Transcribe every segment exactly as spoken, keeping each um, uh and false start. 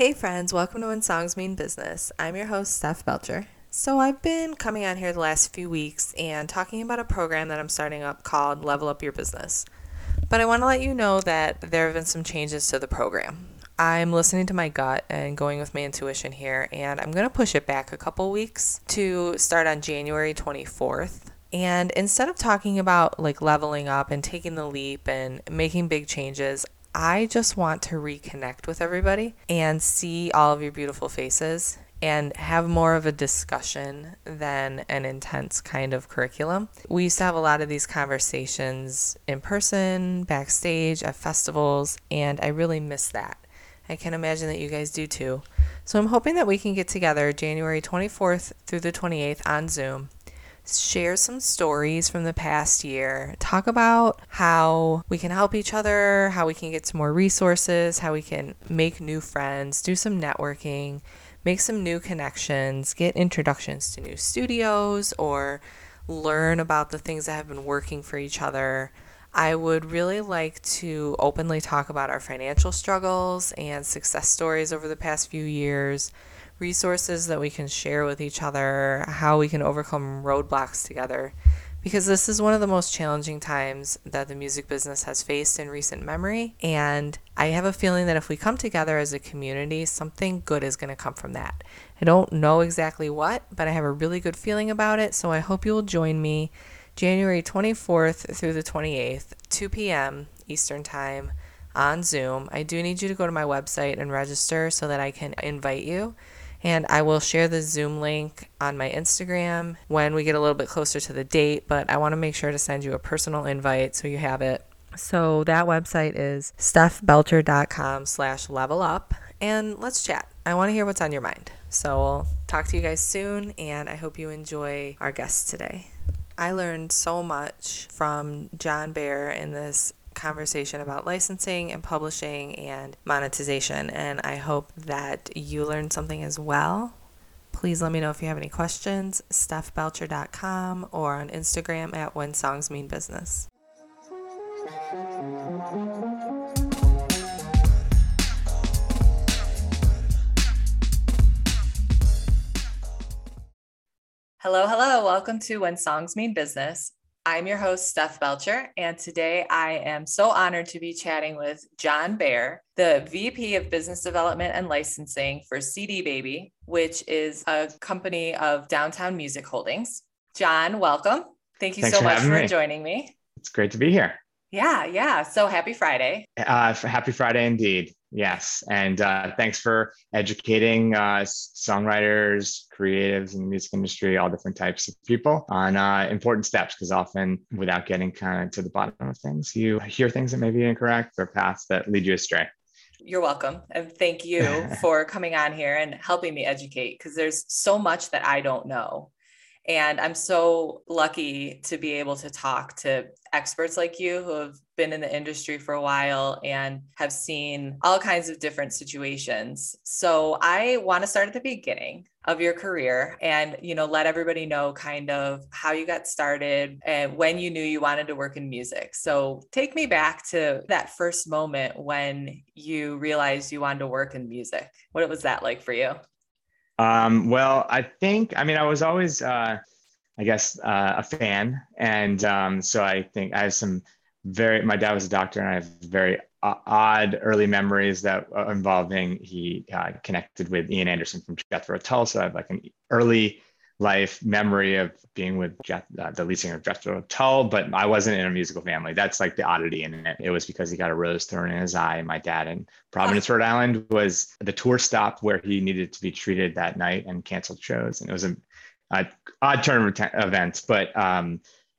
Hey friends, welcome to When Songs Mean Business. I'm your host, Steph Belcher. So I've been coming on here the last few weeks and talking about a program that I'm starting up called Level Up Your Business. But I want to let you know that there have been some changes to the program. I'm listening to my gut and going with my intuition here, and I'm going to push it back a couple weeks to start on January twenty-fourth. And instead of talking about like leveling up and taking the leap and making big changes, I just want to reconnect with everybody and see all of your beautiful faces and have more of a discussion than an intense kind of curriculum. We used to have a lot of these conversations in person, backstage, at festivals, and I really miss that. I can imagine that you guys do too. So I'm hoping that we can get together January twenty-fourth through the twenty-eighth on Zoom, share some stories from the past year, talk about how we can help each other, how we can get some more resources, how we can make new friends, do some networking, make some new connections, get introductions to new studios, or learn about the things that have been working for each other. I would really like to openly talk about our financial struggles and success stories over the past few years, resources that we can share with each other, how we can overcome roadblocks together, because this is one of the most challenging times that the music business has faced in recent memory. And I have a feeling that if we come together as a community, something good is going to come from that. I don't know exactly what, but I have a really good feeling about it. So I hope you will join me January twenty-fourth through the twenty-eighth, two p.m. Eastern Time on Zoom. I do need you to go to my website and register so that I can invite you. And I will share the Zoom link on my Instagram when we get a little bit closer to the date, but I want to make sure to send you a personal invite so you have it. So that website is stephbelcher.com slash level up, and let's chat. I want to hear what's on your mind. So we'll talk to you guys soon, and I hope you enjoy our guests today. I learned so much from John Bear in this conversation about licensing and publishing and monetization, and I hope that you learned something as well. Please let me know if you have any questions, steph belcher dot com, or on Instagram at When Songs Mean Business. Hello, hello. Welcome to When Songs Mean Business. I'm your host, Steph Belcher, and today I am so honored to be chatting with John Bear, the V P of Business Development and Licensing for C D Baby, which is a company of Downtown Music Holdings. John, welcome. Thank you Thanks so for much having for me. joining me. It's great to be here. Yeah, yeah. So happy Friday. Uh, happy Friday indeed. Yes. And uh, thanks for educating uh, songwriters, creatives in the music industry, all different types of people on uh, important steps, because often without getting kind of to the bottom of things, you hear things that may be incorrect or paths that lead you astray. You're welcome. And thank you for coming on here and helping me educate, because there's so much that I don't know. And I'm so lucky to be able to talk to experts like you who have been in the industry for a while and have seen all kinds of different situations. So I want to start at the beginning of your career and, you know, let everybody know kind of how you got started and when you knew you wanted to work in music. So take me back to that first moment when you realized you wanted to work in music. What was that like for you? Um, well, I think, I mean, I was always, uh, I guess, uh, a fan. And um, so I think I have some very, my dad was a doctor, and I have very o- odd early memories that uh, involving he uh, connected with Ian Anderson from Jethro Tull. So I have like an early life memory of being with Jeth, uh, the lead singer of Jethro Tull, but I wasn't in a musical family. That's like the oddity in it. It was because he got a rose thrown in his eye. My dad in Providence, Rhode Island was the tour stop where he needed to be treated that night and canceled shows. And it was a, a odd turn of events, but um,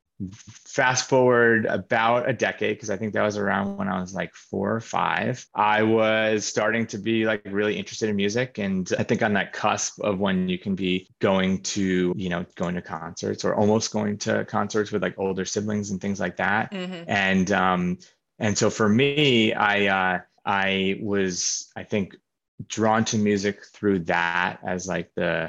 fast forward about a decade, because I think that was around when I was like four or five, I was starting to be like really interested in music. And I think on that cusp of when you can be going to, you know, going to concerts or almost going to concerts with like older siblings and things like that. Mm-hmm. And, um, and so for me, I, uh, I was, I think, drawn to music through that as like the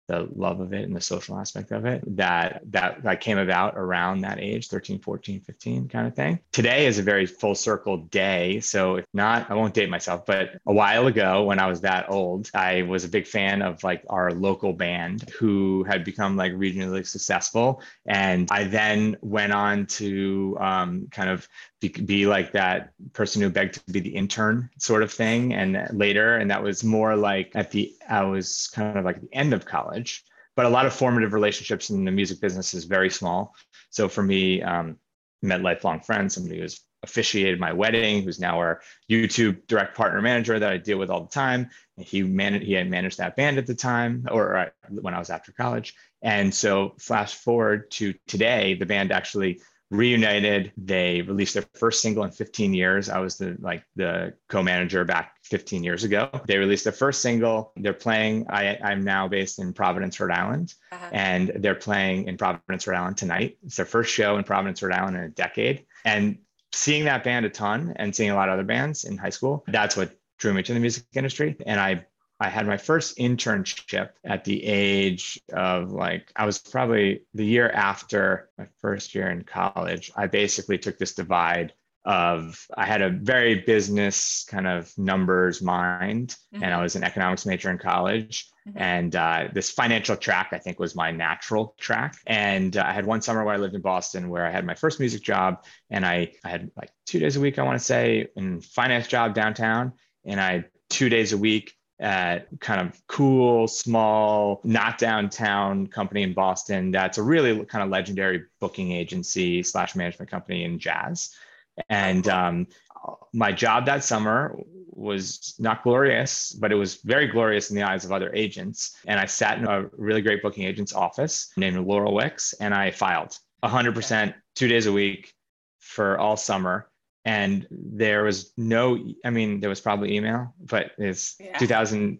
the love of it and the social aspect of it that that like came about around that age, thirteen, fourteen, fifteen kind of thing. Today is a very full circle day. So if not, I won't date myself, but a while ago when I was that old, I was a big fan of like our local band who had become like regionally successful. And I then went on to um, kind of be, be like that person who begged to be the intern sort of thing. And later, and that was more like at the, I was kind of like at the end of college, but a lot of formative relationships in the music business is very small. So for me, um, met lifelong friends, somebody who's officiated my wedding, who's now our YouTube direct partner manager that I deal with all the time. He managed, he had managed that band at the time, or uh, when I was after college. And so flash forward to today, the band actually reunited. They released their first single in fifteen years. I was the like the co-manager back fifteen years ago. They released their first single. They're playing. I, I'm now based in Providence, Rhode Island, uh-huh. and they're playing in Providence, Rhode Island tonight. It's their first show in Providence, Rhode Island in a decade. And seeing that band a ton and seeing a lot of other bands in high school, that's what drew me to the music industry. And I I had my first internship at the age of like, I was probably the year after my first year in college. I basically took this divide of, I had a very business kind of numbers mind, mm-hmm. and I was an economics major in college. Mm-hmm. And uh, this financial track, I think, was my natural track. And uh, I had one summer where I lived in Boston where I had my first music job. And I, I had like two days a week, I want to say, in finance job downtown. And I had two days a week at kind of cool, small, not downtown company in Boston. That's a really kind of legendary booking agency slash management company in jazz. And um, my job that summer was not glorious, but it was very glorious in the eyes of other agents. And I sat in a really great booking agent's office named Laurel Wicks, and I filed one hundred percent two days a week for all summer. And there was no, I mean, there was probably email, but it's yeah. two thousand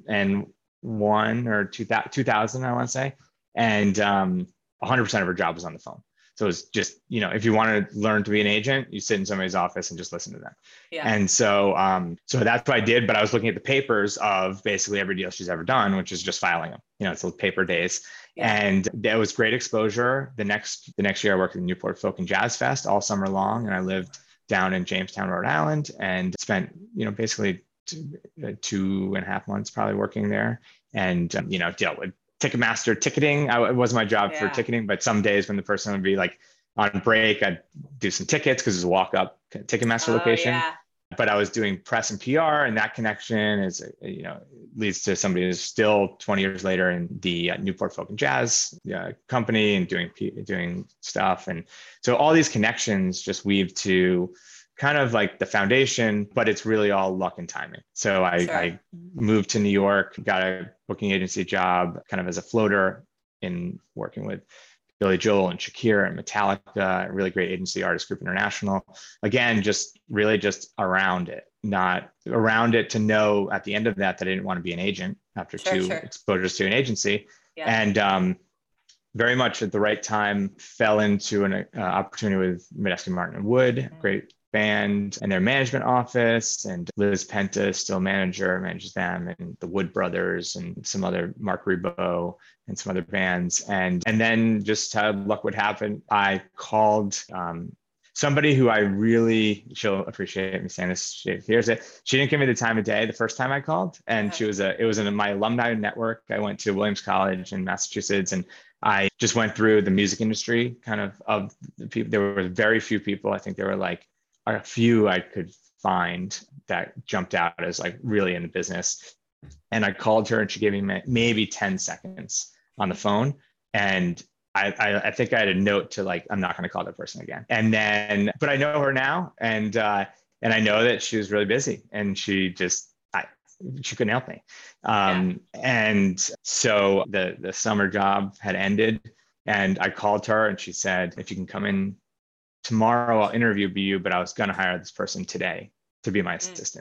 one or two thousand, I want to say. And um, one hundred percent of her job was on the phone. So it was just, you know, if you want to learn to be an agent, you sit in somebody's office and just listen to them. Yeah. And so, um, so that's what I did. But I was looking at the papers of basically every deal she's ever done, which is just filing them. You know, it's paper days. Yeah. And that was great exposure. The next, the next year I worked at the Newport Folk and Jazz Fest all summer long. And I lived down in Jamestown, Rhode Island, and spent, you know, basically two, two and a half months probably working there, and, um, you know, dealt with Ticketmaster ticketing. I, it wasn't my job yeah. for ticketing, but some days when the person would be like on break, I'd do some tickets because it's a walk up Ticketmaster oh, location. Yeah. But I was doing press and P R, and that connection is, you know, leads to somebody who's still twenty years later in the uh, Newport Folk and Jazz uh, company and doing doing stuff. And so all these connections just weave to kind of like the foundation, but it's really all luck and timing. So I, sure. I moved to New York, got a booking agency job kind of as a floater in working with Billy Joel and Shakira and Metallica, a really great agency, Artist Group International. Again, just really just around it, not around it to know at the end of that that I didn't want to be an agent after sure, two sure. exposures to an agency. Yeah. And um, very much at the right time, fell into an uh, opportunity with Medeski Martin and Wood, mm-hmm. great band, and their management office. And Liz Penta is still manager, manages them, and the Wood Brothers and some other, Mark Ribot and some other bands. And and then just how luck would happen, I called um, somebody who I really, she'll appreciate me saying this, she hears it. She didn't give me the time of day the first time I called. And she was a, it was in my alumni network. I went to Williams College in Massachusetts, and I just went through the music industry kind of of the people. There were very few people. I think there were like a few I could find that jumped out as like really in the business. And I called her, and she gave me maybe ten seconds on the phone. And I, I, I think I had a note to like, I'm not going to call that person again. And then, but I know her now. And, uh, and I know that she was really busy, and she just, I, she couldn't help me. Um, yeah. And so the, the summer job had ended, and I called her, and she said, if you can come in tomorrow, I'll interview you, but I was going to hire this person today to be my mm. assistant.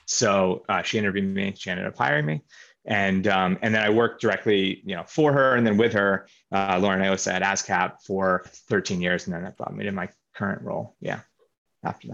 So uh, she interviewed me. She ended up hiring me. And um, and then I worked directly, you know, for her, and then with her, uh, Lauren Iosa at ASCAP for thirteen years. And then that brought me to my current role. Yeah. After that.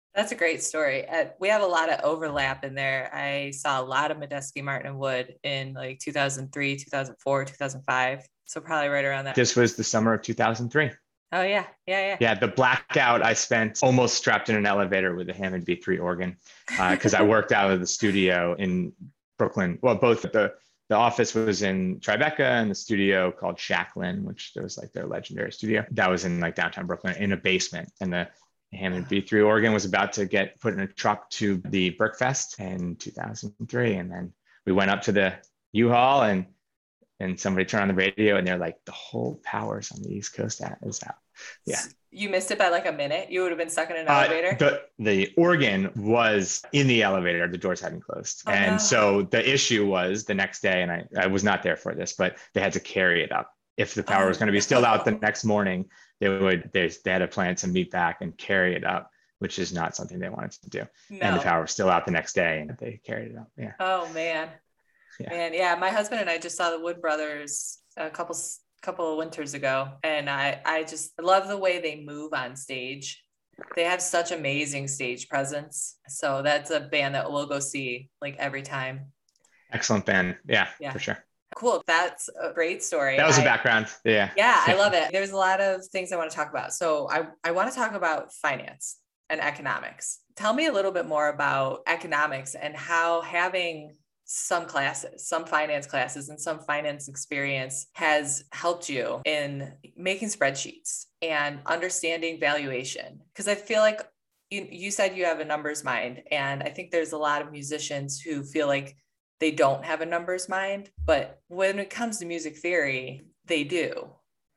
That's a great story. Uh, we have a lot of overlap in there. I saw a lot of Medeski, Martin and Wood in like two thousand three, two thousand four, two thousand five. So probably right around that. This was the summer of two thousand three. Oh yeah. Yeah. Yeah. Yeah. The blackout, I spent almost strapped in an elevator with a Hammond B three organ because uh, I worked out of the studio in Brooklyn. Well, both the the office was in Tribeca and the studio called Shacklin, which was like their legendary studio. That was in like downtown Brooklyn in a basement. And the Hammond B three organ was about to get put in a truck to the Berkfest in two thousand three. And then we went up to the U-Haul and and somebody turned on the radio and they're like, the whole power's on the East Coast is out. Yeah. You missed it by like a minute. You would have been stuck in an Uh, elevator. the, the organ was in the elevator. The doors hadn't closed. Oh, and no. So the issue was the next day, and I, I was not there for this, but they had to carry it up. If the power Oh, was going to be still no. out the next morning, they would, they, they had a plan to meet back and carry it up, which is not something they wanted to do. No. And the power was still out the next day and they carried it up. Yeah. Oh man. Yeah. Man, yeah. My husband and I just saw the Wood Brothers a couple couple of winters ago, and I I just love the way they move on stage. They have such amazing stage presence. So that's a band that we'll go see like every time. Excellent band. Yeah, Yeah. for sure. Cool. That's a great story. That was I, a background. Yeah. Yeah, I love it. There's a lot of things I want to talk about. So I, I want to talk about finance and economics. Tell me a little bit more about economics and how having some classes, some finance classes and some finance experience has helped you in making spreadsheets and understanding valuation. Because I feel like you, you said you have a numbers mind. And I think there's a lot of musicians who feel like they don't have a numbers mind, but when it comes to music theory, they do.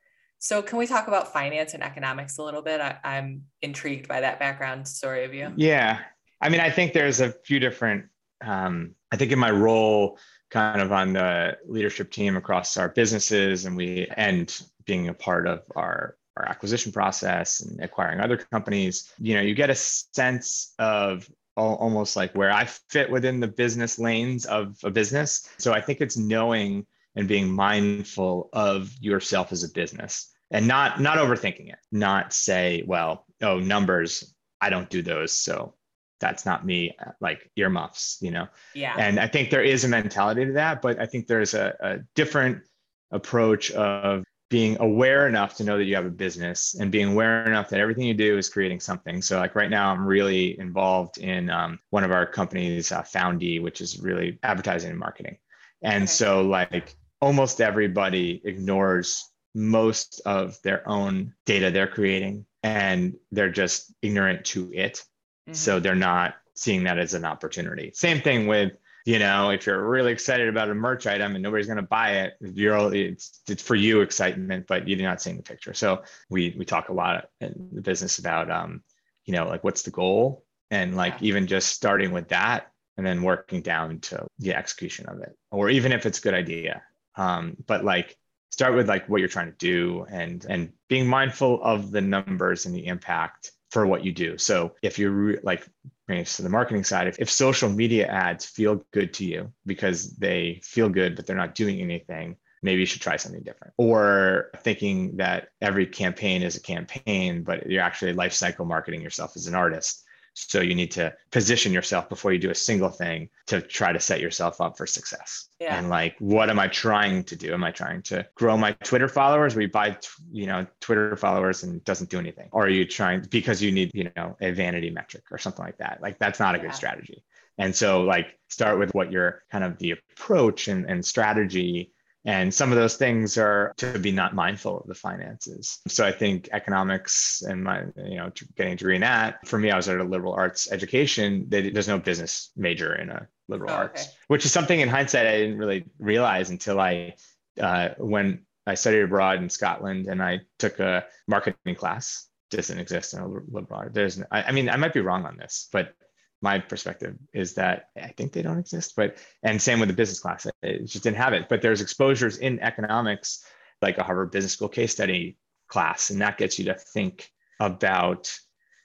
So can we talk about finance and economics a little bit? I, I'm intrigued by that background story of you. Yeah. I mean, I think there's a few different, um, I think in my role kind of on the leadership team across our businesses and we, and being a part of our, our acquisition process and acquiring other companies, you know, you get a sense of almost like where I fit within the business lanes of a business. So I think it's knowing and being mindful of yourself as a business and not not overthinking it, not say, well, oh, numbers, I don't do those. So that's not me, like earmuffs, you know? Yeah. And I think there is a mentality to that, but I think there's a, a different approach of being aware enough to know that you have a business and being aware enough that everything you do is creating something. So like right now, I'm really involved in um, one of our companies, uh, Foundy, which is really advertising and marketing. And Okay. so like almost everybody ignores most of their own data they're creating and they're just ignorant to it. Mm-hmm. So they're not seeing that as an opportunity. Same thing with, you know, if you're really excited about a merch item and nobody's going to buy it, you're it's, it's for you excitement, but you're not seeing the picture. So we we talk a lot in the business about, um, you know, like what's the goal, and like yeah. even just starting with that and then working down to the execution of it, or even if it's a good idea, um, but like start with like what you're trying to do and and being mindful of the numbers and the impact for what you do. So if you're like, to the marketing side, if, if social media ads feel good to you because they feel good, but they're not doing anything, maybe you should try something different. Or thinking that every campaign is a campaign, but you're actually life cycle marketing yourself as an artist. So you need to position yourself before you do a single thing to try to set yourself up for success. Yeah. And like, what am I trying to do? Am I trying to grow my Twitter followers? Where you buy, you know, Twitter followers and it doesn't do anything? Or are you trying because you need, you know, a vanity metric or something like that? Like, that's not a yeah. good strategy. And so like, start with what your kind of the approach and, and strategy. And some of those things are to be not mindful of the finances. So I think economics and my, you know, getting a degree in that, for me, I was at a liberal arts education. They, there's no business major in a liberal oh, arts, okay. which is something in hindsight I didn't really realize until I, uh, when I studied abroad in Scotland and I took a marketing class. Doesn't exist in a liberal art. There's, I, I mean, I might be wrong on this, but my perspective is that I think they don't exist, but, and same with the business class, it just didn't have it, but there's exposures in economics, like a Harvard Business School case study class. And that gets you to think about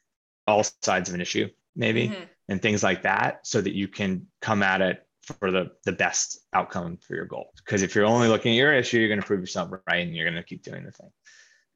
all sides of an issue, maybe, mm-hmm. and things like that, so that you can come at it for the, the best outcome for your goal. Because if you're only looking at your issue, you're going to prove yourself right and you're going to keep doing the thing.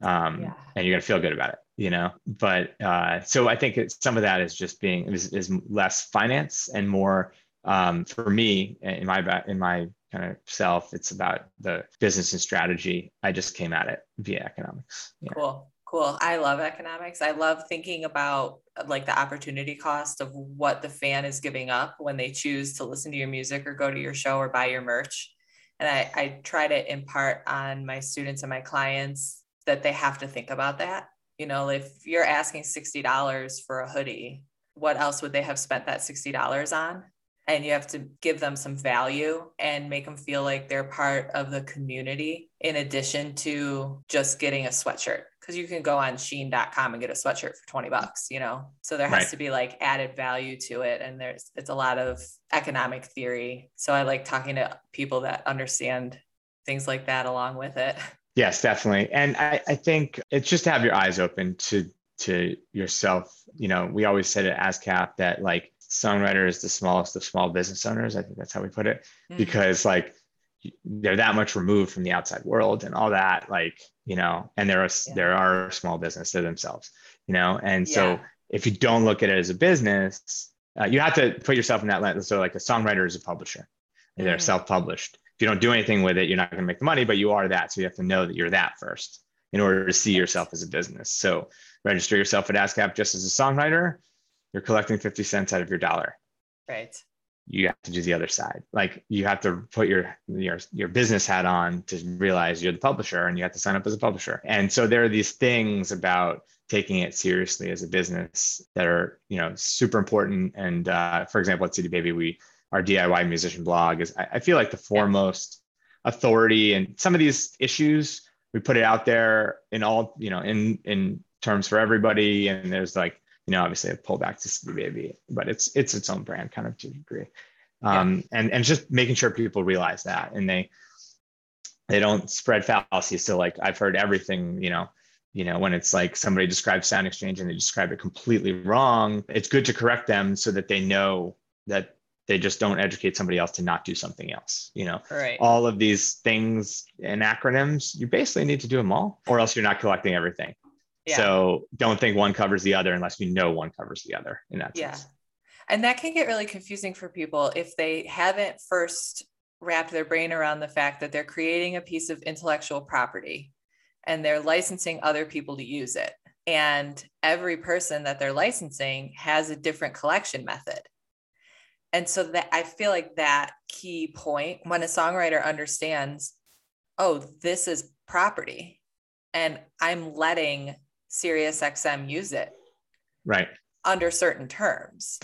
um, Yeah. and you're gonna feel good about it, you know. But uh, so I think it's, some of that is just being is, is less finance and more um, for me in my ba- in my kind of self. It's about the business and strategy. I just came at it via economics. Yeah. Cool. Cool. I love economics. I love thinking about like the opportunity cost of what the fan is giving up when they choose to listen to your music or go to your show or buy your merch. And I, I try to impart on my students and my clients that they have to think about that. You know, if you're asking sixty dollars for a hoodie, what else would they have spent that sixty dollars on? And you have to give them some value and make them feel like they're part of the community in addition to just getting a sweatshirt, because you can go on sheen dot com and get a sweatshirt for twenty bucks, you know. So there has Right. to be like added value to it, and there's it's a lot of economic theory, so I like talking to people that understand things like that along with it. Yes, definitely. And I, I think it's just to have your eyes open to to yourself. You know, we always said at ASCAP that like songwriter is the smallest of small business owners. I think that's how we put it, Mm. because like they're that much removed from the outside world and all that, like, you know, and there are Yeah. there are small business to themselves, you know. And so Yeah. if you don't look at it as a business, uh, you have to put yourself in that lens. So like a songwriter is a publisher. They're Mm. self-published. If you don't do anything with it, you're not going to make the money, but you are that. So you have to know that you're that first in order to see yourself as a business. So register yourself at ASCAP just as a songwriter. You're collecting fifty cents out of your dollar. Right. You have to do the other side. Like you have to put your your your business hat on to realize you're the publisher, and you have to sign up as a publisher. And so there are these things about taking it seriously as a business that are, you know, super important. And uh, for example, at C D Baby, we our D I Y musician blog is, I, I feel like, the foremost authority in some of these issues. We put it out there in all, you know, in in terms for everybody. And there's like, you know, obviously a pullback to C D Baby, but it's it's its own brand kind of to a degree. Um, yeah. and and just making sure people realize that, and they they don't spread fallacies. So like I've heard everything, you know, you know, when it's like somebody describes Sound Exchange and they describe it completely wrong, it's good to correct them so that they know that they just don't educate somebody else to not do something else. You know, Right. All of these things and acronyms, you basically need to do them all, or else you're not collecting everything. Yeah. So don't think one covers the other unless you know one covers the other in that sense. Yeah. And that can get really confusing for people if they haven't first wrapped their brain around the fact that they're creating a piece of intellectual property and they're licensing other people to use it. And every person that they're licensing has a different collection method. And so that I feel like that key point, when a songwriter understands, oh, this is property and I'm letting SiriusXM use it. Right. Under certain terms.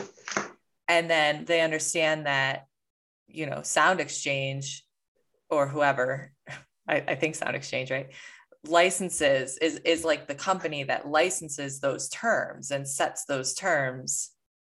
And then they understand that, you know, Sound Exchange or whoever, I, I think Sound Exchange, right? Licenses is, is like the company that licenses those terms and sets those terms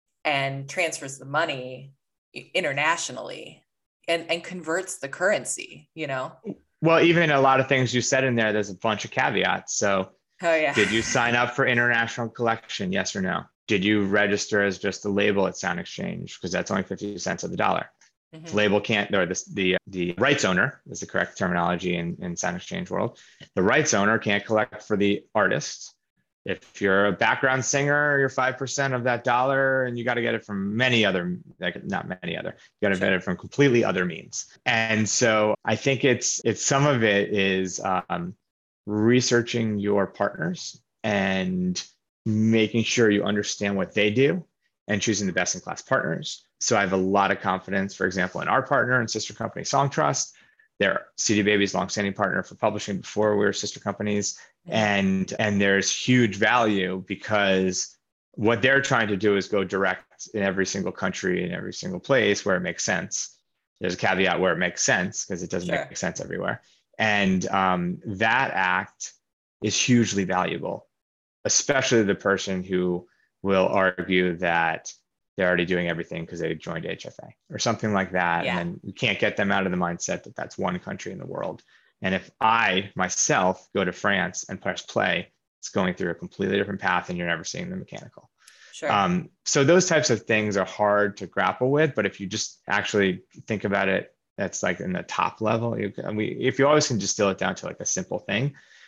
and transfers the money internationally and, and converts the currency, you know? Well, even a lot of things you said in there, there's a bunch of caveats. So oh, yeah. Did you sign up for international collection? Yes or no? Did you register as just a label at Sound Exchange? Because that's only fifty cents of the dollar. Mm-hmm. The label can't, or the, the, the rights owner is the correct terminology in, in Sound Exchange world. The rights owner can't collect for the artist. If you're a background singer, you're five percent of that dollar, and you got to get it from many other, like not many other, you got to sure. get it from completely other means. And so I think it's, it's some of it is um, researching your partners and making sure you understand what they do and choosing the best in class partners. So I have a lot of confidence, for example, in our partner and sister company, Songtrust. They're C D Baby's longstanding partner for publishing before we were sister companies. And, and there's huge value because what they're trying to do is go direct in every single country, in every single place where it makes sense. There's a caveat where it makes sense because it doesn't sure. make sense everywhere. And um, that act is hugely valuable, especially the person who will argue that they're already doing everything because they joined H F A or something like that. Yeah. And then you can't get them out of the mindset that that's one country in the world. And if I myself go to France and press play, it's going through a completely different path and you're never seeing the mechanical. Sure. Um, so those types of things are hard to grapple with, but if you just actually think about it, that's like in the top level. You, we, if you always can distill it down to like a simple thing,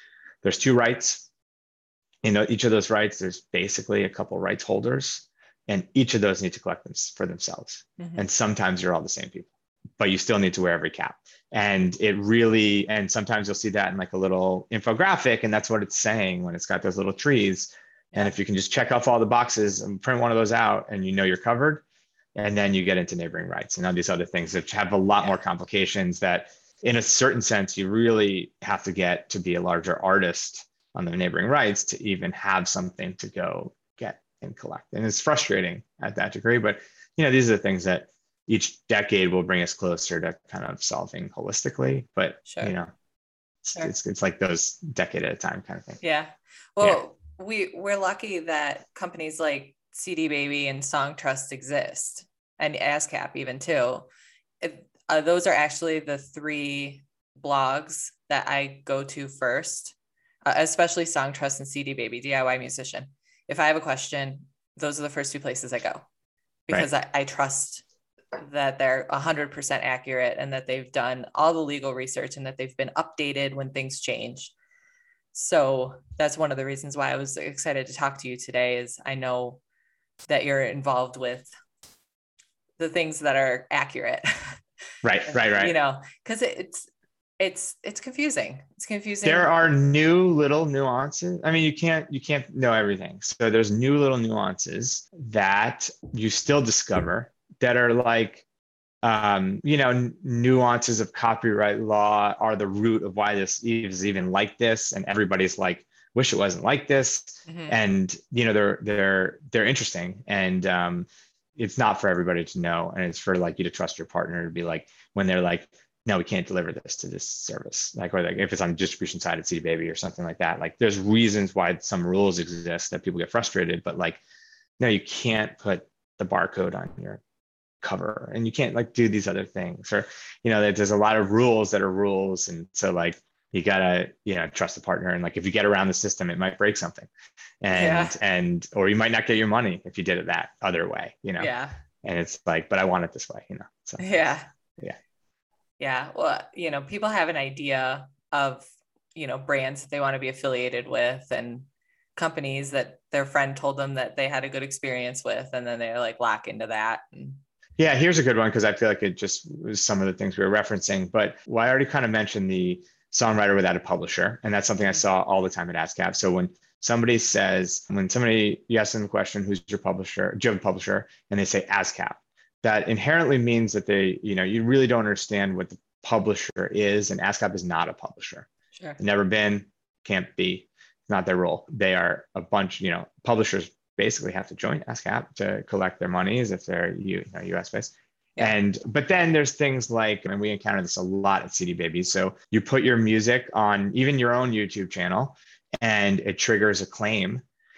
there's two rights. In each of those rights, there's basically a couple rights holders, and each of those need to collect them for themselves. Mm-hmm. And sometimes you're all the same people, but you still need to wear every cap. And it really, and sometimes you'll see that in like a little infographic, and that's what it's saying when it's got those little trees. Yeah. And if you can just check off all the boxes and print one of those out, and you know you're covered, and then you get into neighboring rights and all these other things that have a lot yeah. more complications that in a certain sense, you really have to get to be a larger artist on the neighboring rights to even have something to go get and collect. And it's frustrating at that degree, but you know, these are the things that each decade will bring us closer to kind of solving holistically, but sure. you know, sure. it's, it's like those decade at a time kind of thing. Yeah. Well, yeah. we, we're lucky that companies like C D Baby and Songtrust exist, and ASCAP even too. It, uh, those are actually the three blogs that I go to first. Uh, especially Songtrust and C D Baby, D I Y Musician. If I have a question, those are the first two places I go, because right. I, I trust that they're one hundred percent accurate and that they've done all the legal research and that they've been updated when things change. So that's one of the reasons why I was excited to talk to you today, is I know that you're involved with the things that are accurate. Right, right, right. You know, because it's, It's it's confusing. It's confusing. There are new little nuances. I mean, you can't you can't know everything. So there's new little nuances that you still discover that are like, um, you know, n- nuances of copyright law are the root of why this is even like this, and everybody's like, wish it wasn't like this. Mm-hmm. And you know, they're they're they're interesting, and um, it's not for everybody to know, and it's for like you to trust your partner to be like, when they're like, no, we can't deliver this to this service. Like, or like if it's on the distribution side at C D Baby or something like that, like there's reasons why some rules exist that people get frustrated, but like, no, you can't put the barcode on your cover, and you can't like do these other things, or, you know, there's a lot of rules that are rules. And so like, you gotta, you know, trust the partner. And like, if you get around the system, it might break something, and, yeah. and, or you might not get your money if you did it that other way, you know? Yeah. And it's like, but I want it this way, you know? So yeah. Yeah. Yeah. Well, you know, people have an idea of, you know, brands that they want to be affiliated with, and companies that their friend told them that they had a good experience with, and then they like lock into that. And... Yeah, here's a good one, because I feel like it just was some of the things we were referencing, but well, I already kind of mentioned the songwriter without a publisher. And that's something I saw all the time at ASCAP. So when somebody says, when somebody, you ask them the question, who's your publisher? Do you have a publisher? And they say ASCAP. That inherently means that they, you know, you really don't understand what the publisher is, and ASCAP is not a publisher. Sure. Never been, can't be, it's not their role. They are a bunch, you know, publishers basically have to join ASCAP to collect their monies if they're you know, U S based. Yeah. And, but then there's things like, and we encounter this a lot at C D Baby. So you put your music on even your own YouTube channel, and it triggers a claim.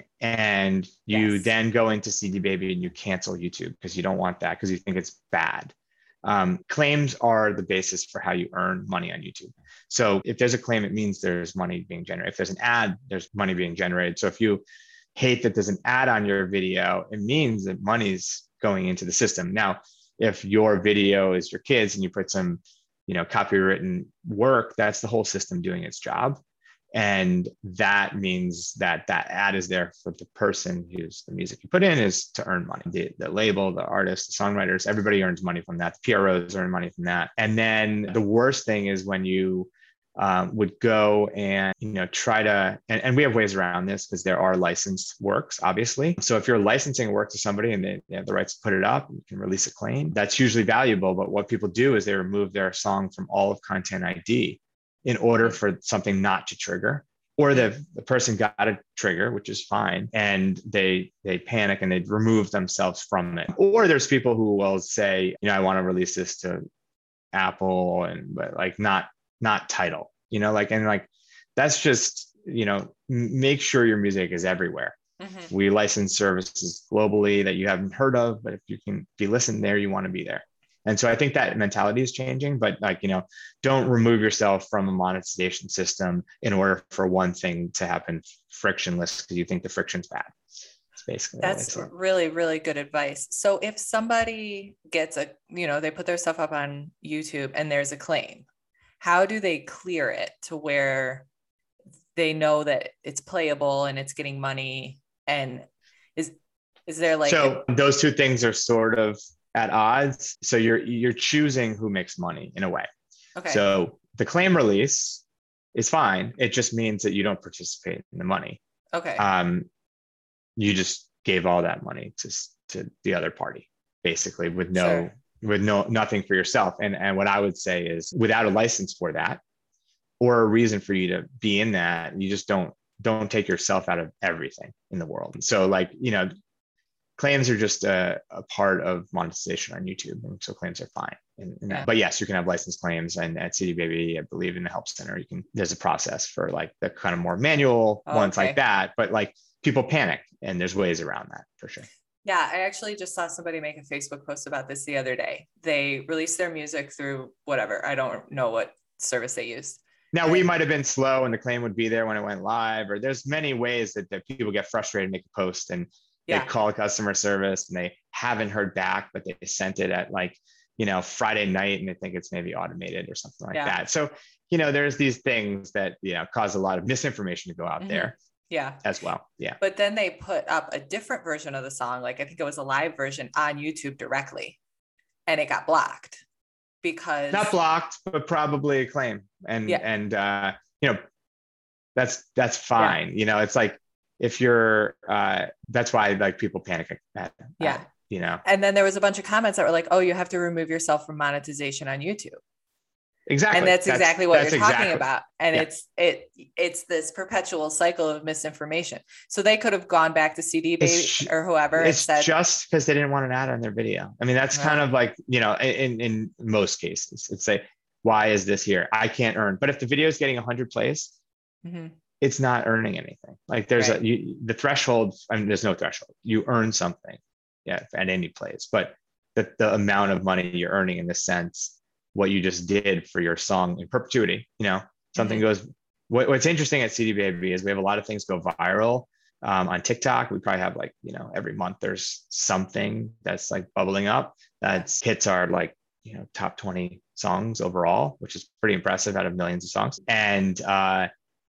And you yes. then go into C D Baby and you cancel YouTube because you don't want that, because you think it's bad. Um, claims are the basis for how you earn money on YouTube. So if there's a claim, it means there's money being generated. If there's an ad, there's money being generated. So if you hate that there's an ad on your video, it means that money's going into the system. Now, if your video is your kids and you put some, you know, copywritten work, that's the whole system doing its job. And that means that that ad is there for the person who's the music you put in is to earn money. The, the label, the artist, the songwriters, everybody earns money from that. The P R Os earn money from that. And then the worst thing is when you um, would go and, you know, try to, and, and we have ways around this because there are licensed works, obviously. So if you're licensing a work to somebody and they, they have the rights to put it up, you can release a claim. That's usually valuable. But what people do is they remove their song from all of Content I D in order for something not to trigger, or the, the person got a trigger, which is fine, and they they panic and they remove themselves from it. Or there's people who will say, you know, I want to release this to Apple, and but like not not Tidal, you know, like, and like that's just, you know, make sure your music is everywhere. Mm-hmm. We license services globally that you haven't heard of, but if you can be listened there, you want to be there. And so I think that mentality is changing, but like, you know, don't remove yourself from a monetization system in order for one thing to happen frictionless because you think the friction's bad. It's basically that's really, really good advice. So if somebody gets a, you know, they put their stuff up on YouTube and there's a claim, how do they clear it to where they know that it's playable and it's getting money? And is is there like So a, those two things are sort of at odds. So you're you're choosing who makes money in a way. okay, So the claim release is fine. It just means that you don't participate in the money. okay, Um, you just gave all that money to to the other party, basically, with no sure, with no nothing for yourself. And and what I would say is, without a license for that, or a reason for you to be in that, you just don't don't take yourself out of everything in the world. So like, you know, claims are just a, a part of monetization on YouTube. And so claims are fine. In, in yeah, that. But yes, you can have license claims, and at C D Baby, I believe in the help center, you can, there's a process for like the kind of more manual ones like okay. that. But like people panic, and there's ways around that for sure. Yeah, I actually just saw somebody make a Facebook post about this the other day. They released their music through whatever. I don't know what service they used. Now, we And might have been slow and the claim would be there when it went live, or there's many ways that, that people get frustrated and make a post and they yeah, call customer service and they haven't heard back, but they sent it at like, you know, Friday night and they think it's maybe automated or something like yeah, that. So, you know, there's these things that, you know, cause a lot of misinformation to go out hmm, there yeah. as well. Yeah. But then they put up a different version of the song, like I think it was a live version on YouTube directly, and it got blocked Not because blocked, but probably a claim. And, yeah, and, uh, you know, that's, that's yeah, fine. You know, it's like, if you're, uh, that's why like people panic at, yeah. at, you know, And then there was a bunch of comments that were like, "Oh, you have to remove yourself from monetization on YouTube." And exactly. that's That's, exactly what you're that's talking exactly, about. And yeah. it's it it's this perpetual cycle of misinformation. So they could have gone back to C D Baby It's, or whoever and it's said, just because they didn't want an ad on their video. I mean, that's kind well, of like, you know, in, in most cases, it's like, why is this here? I can't earn. But if the video is getting one hundred plays, mm-hmm, it's not earning anything. Like there's right. a, you, the threshold, I mean, there's no threshold. You earn something, yeah, at any plays, but the, the amount of money you're earning in the sense, what you just did for your song in perpetuity, you know, something Mm-hmm, goes, what, what's interesting at C D Baby is we have a lot of things go viral. Um, on TikTok, we probably have like, you know, every month there's something that's like bubbling up yeah. that hits our like, you know, top twenty songs overall, which is pretty impressive out of millions of songs. And uh,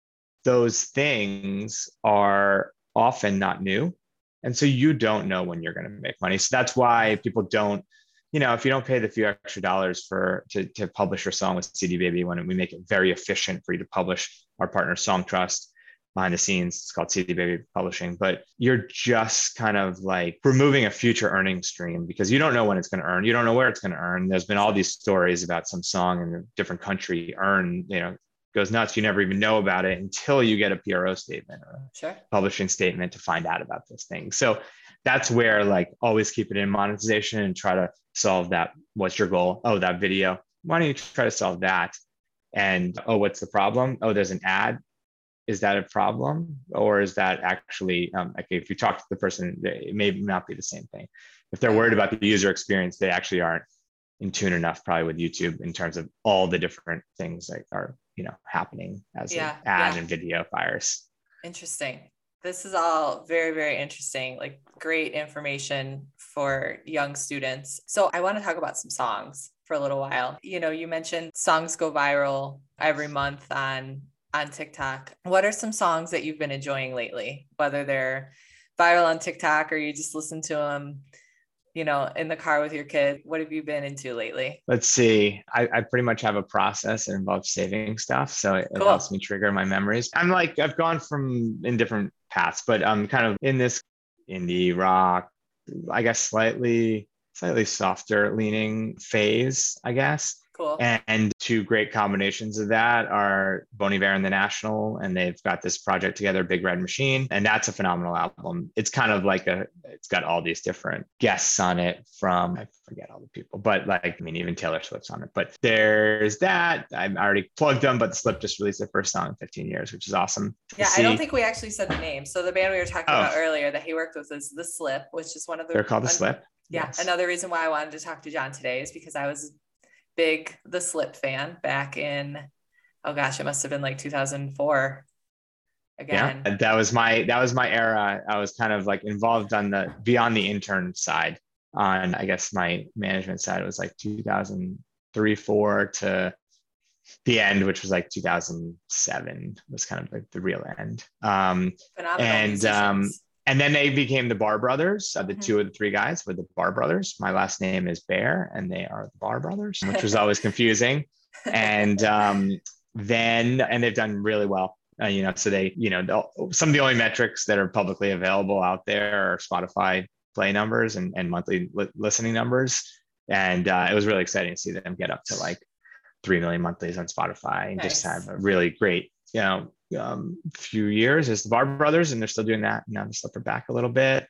those things are often not new. And so you don't know when you're going to make money. So that's why people don't, you know, if you don't pay the few extra dollars for to, to publish your song with C D Baby, when we make it very efficient for you to publish our partner Song Trust behind the scenes, it's called C D Baby Publishing, but you're just kind of like removing a future earning stream because you don't know when it's going to earn. You don't know where it's going to earn. There's been all these stories about some song in a different country earn, you know, goes nuts. You never even know about it until you get a P R O statement or a Sure. publishing statement to find out about this thing. So that's where like always keep it in monetization and try to solve that. What's your goal? Oh, that video. Why don't you try to solve that? And oh, what's the problem? Oh, there's an ad. Is that a problem? Or is that actually, um, like if you talk to the person, it may not be the same thing. If they're Yeah. worried about the user experience, they actually aren't in tune enough probably with YouTube in terms of all the different things that are, you know, happening as an Yeah. ad Yeah. and video fires. Interesting. This is all very, very interesting, like great information for young students. So I want to talk about some songs for a little while. You know, you mentioned songs go viral every month on on TikTok. What are some songs that you've been enjoying lately, whether they're viral on TikTok or you just listen to them, you know, in the car with your kid? What have you been into lately? Let's see. I, I pretty much have a process that involves saving stuff. So it, it helps Cool. me trigger my memories. I'm like, I've gone from in different paths, but I'm kind of in this indie rock, I guess slightly, slightly softer leaning phase, I guess. Cool. And two great combinations of that are Bon Iver and The National, and they've got this project together, Big Red Machine, and that's a phenomenal album. It's kind of like a, it's got all these different guests on it from, I forget all the people, but like, I mean, even Taylor Swift's on it. But there's that. I've already plugged them, but The Slip just released their first song in fifteen years, which is awesome to Yeah, I don't see. think we actually said the name. So the band we were talking Oh, about earlier that he worked with is The Slip, which is one of the. they're called The un- Slip. yeah, Yes. another reason why I wanted to talk to John today is because I was a big The Slip fan back in, oh gosh, it must have been like two thousand four. Yeah, Again, that was my that was my era. I was kind of like involved on the beyond the intern side. On I guess my management side, it was like two thousand three, four to the end, which was like two thousand seven, was kind of like the real end. Um, Phenomenal and um, musicians. and then they became the Barr Brothers. Uh, the Mhm. two of the three guys were the Barr Brothers. My last name is Bear, and they are the Barr Brothers, which was always confusing. And um, then, and they've done really well. Uh, you know, so they, you know, the- some of the only metrics that are publicly available out there are Spotify play numbers and, and monthly li- listening numbers. And uh, it was really exciting to see them get up to like three million monthlies on Spotify and just have Nice. a really great, you know, um, few years as the Barr Brothers, and they're still doing that. Now they slipped back a little bit.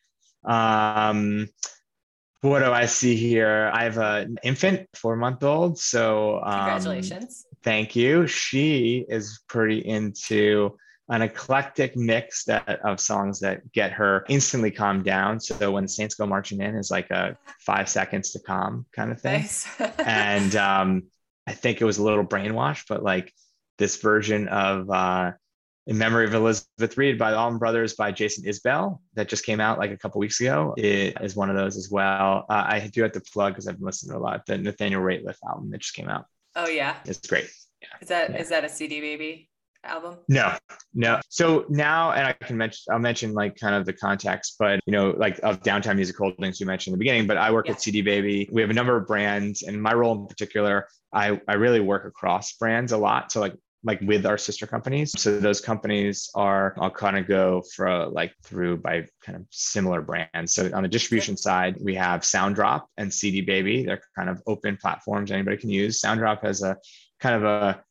Um, what do I see here? I have an infant, four month old. So um, Congratulations. thank you. She is pretty into an eclectic mix that of songs that get her instantly calmed down. So when the Saints Go Marching In is like a five seconds to calm kind of thing. Nice. And um, I think it was a little brainwashed, but like this version of uh, In Memory of Elizabeth Reed by the Allman Brothers by Jason Isbell that just came out like a couple weeks ago. It is one of those as well. Uh, I do have to plug because I've been listening to a lot. The Nathaniel Rateliff album that just came out. Oh yeah. It's great. Yeah. Is that Yeah. is that a C D Baby album? No, no. So now, and I can mention, I'll mention like kind of the context, but you know, like of Downtown Music Holdings you mentioned in the beginning, but I work Yeah. with C D Baby. We have a number of brands, and my role in particular, I, I really work across brands a lot. So like, like with our sister companies. So those companies are, I'll kind of go for like through by kind of similar brands. So on the distribution side, we have Sounddrop and C D Baby. They're kind of open platforms anybody can use. Sounddrop has a kind of a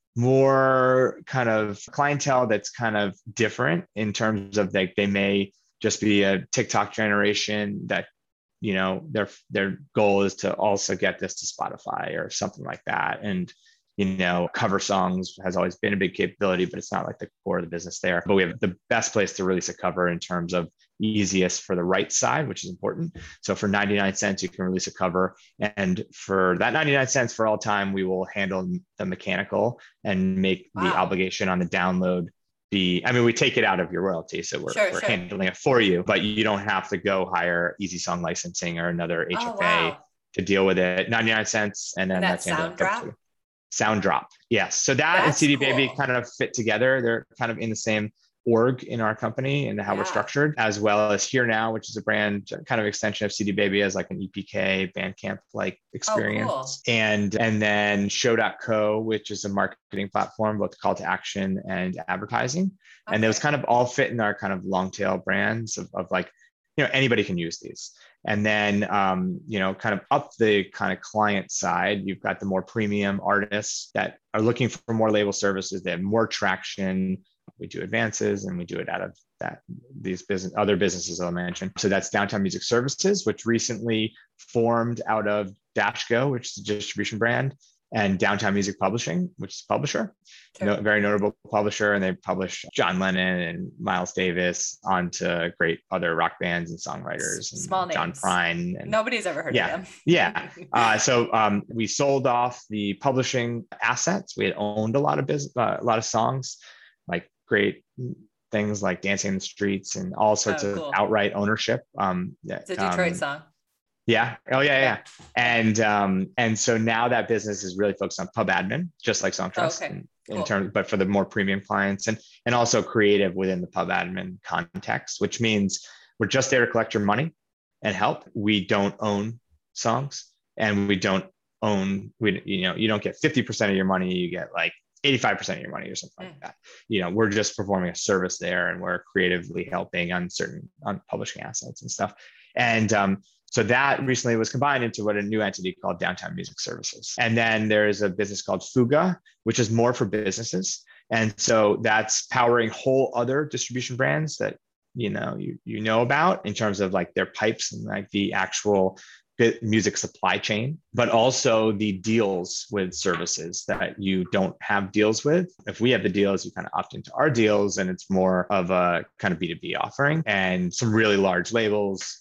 more kind of clientele that's kind of different in terms of like they may just be a TikTok generation that, you know, their their goal is to also get this to Spotify or something like that. And you know, cover songs has always been a big capability, but it's not like the core of the business there. But we have the best place to release a cover in terms of easiest for the right side, which is important. So for ninety-nine cents, you can release a cover. And for that ninety-nine cents for all time, we will handle the mechanical and make Wow. the obligation on the download be, I mean, we take it out of your royalty. So we're, Sure, we're sure. handling it for you, but you don't have to go hire Easy Song Licensing or another H F A Oh wow. to deal with it. ninety-nine cents. And then And that that's handled. Sounddrop? Sounddrop. Yes. So that and That's C D Baby cool. kind of fit together. They're kind of in the same org in our company and how we're Yeah. structured, as well as Here Now, which is a brand kind of extension of C D Baby as like an E P K Bandcamp like experience. Oh, cool. And and then Show dot co, which is a marketing platform, both call to action and advertising. Okay. And those kind of all fit in our kind of long tail brands of, of like, you know, anybody can use these. And then, um, you know, kind of up the kind of client side, you've got the more premium artists that are looking for more label services. They have more traction. We do advances and we do it out of that, these business, other businesses I'll mention. So that's Downtown Music Services, which recently formed out of Dashgo, which is a distribution brand, and Downtown Music Publishing, which is a publisher, Sure. no, very notable publisher. And they publish John Lennon and Miles Davis onto great other rock bands and songwriters, and Small John names. Prine. And Nobody's ever heard yeah, of them. yeah. Uh, so um, we sold off the publishing assets. We had owned a lot of business, uh, a lot of songs, like great things like Dancing in the Streets and all sorts Oh, of cool. outright ownership. Um, It's a Detroit um, song. Yeah. Oh yeah, yeah. And um, and so now that business is really focused on pub admin, just like Songtrust, Oh, okay. in, Cool. in terms, but for the more premium clients, and and also creative within the pub admin context, which means we're just there to collect your money and help. We don't own songs, and we don't own. We you know you don't get fifty percent of your money. You get like eighty-five percent of your money or something Mm. like that. You know, we're just performing a service there, and we're creatively helping on certain on publishing assets and stuff. And um, so that recently was combined into what a new entity called Downtown Music Services. And then there's a business called Fuga, which is more for businesses. And so that's powering whole other distribution brands that, you know, you, you know about in terms of like their pipes and like the actual music supply chain, but also the deals with services that you don't have deals with. If we have the deals, you kind of opt into our deals, and it's more of a kind of B two B offering. And some really large labels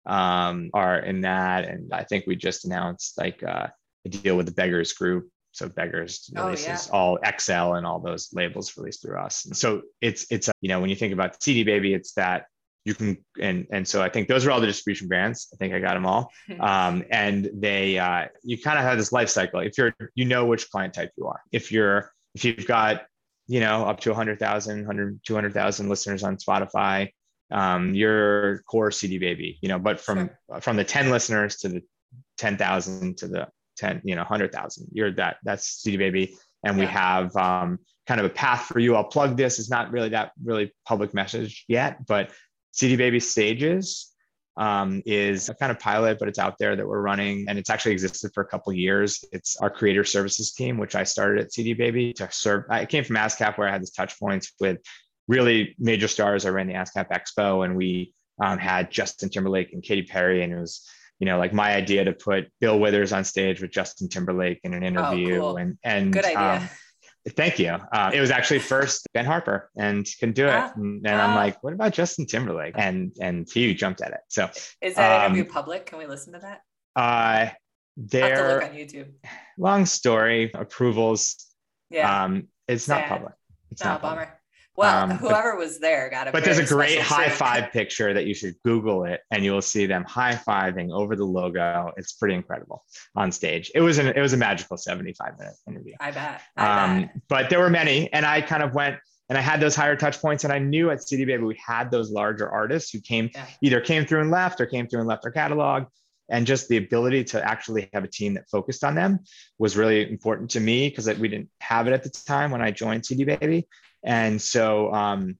um, are in that. And I think we just announced like uh, a deal with the Beggars Group. So Beggars Oh, releases yeah. all X L and all those labels released through us. And so it's, it's, a, you know, when you think about C D Baby, it's that you can, and and so I think those are all the distribution brands. I think I got them all. Um, and they, uh, you kind of have this life cycle. If you're, you know which client type you are. If you're, if you've got, you know, up to one hundred thousand, one hundred, two hundred thousand listeners on Spotify, um, you're core C D Baby, you know, but from, sure. from the ten listeners to the ten thousand to the ten, you know, one hundred thousand, you're that, that's C D Baby. And yeah. we have um, kind of a path for you. I'll plug this. It's not really that really public message yet, but C D Baby Stages um, is a kind of pilot, but it's out there that we're running, and it's actually existed for a couple of years. It's our creator services team, which I started at C D Baby to serve. I came from ASCAP, where I had this touch points with really major stars. I ran the ASCAP Expo, and we um, had Justin Timberlake and Katy Perry, and it was, you know, like my idea to put Bill Withers on stage with Justin Timberlake in an interview. Oh, cool. and and good idea. Um, Thank you. Uh, it was actually first Ben Harper, and couldn't do it. Ah, and, and ah. I'm like, what about Justin Timberlake? And and he jumped at it. So is that um, interview public? Can we listen to that? Uh, there. I'll have to look on YouTube. Long story. Approvals. Yeah. Um, it's Sad. not public. It's no, not bummer. Public. Well, um, whoever but, was there got it. But there's a great high five picture that you should Google it, and you will see them high fiving over the logo. It's pretty incredible on stage. It was an it was a magical seventy-five minute interview. I bet. I um, bet. But there were many, and I kind of went and I had those higher touch points, and I knew at C D Baby we had those larger artists who came yeah. either came through and left or came through and left our catalog. And just the ability to actually have a team that focused on them was really important to me, because we didn't have it at the time when I joined C D Baby. And so um,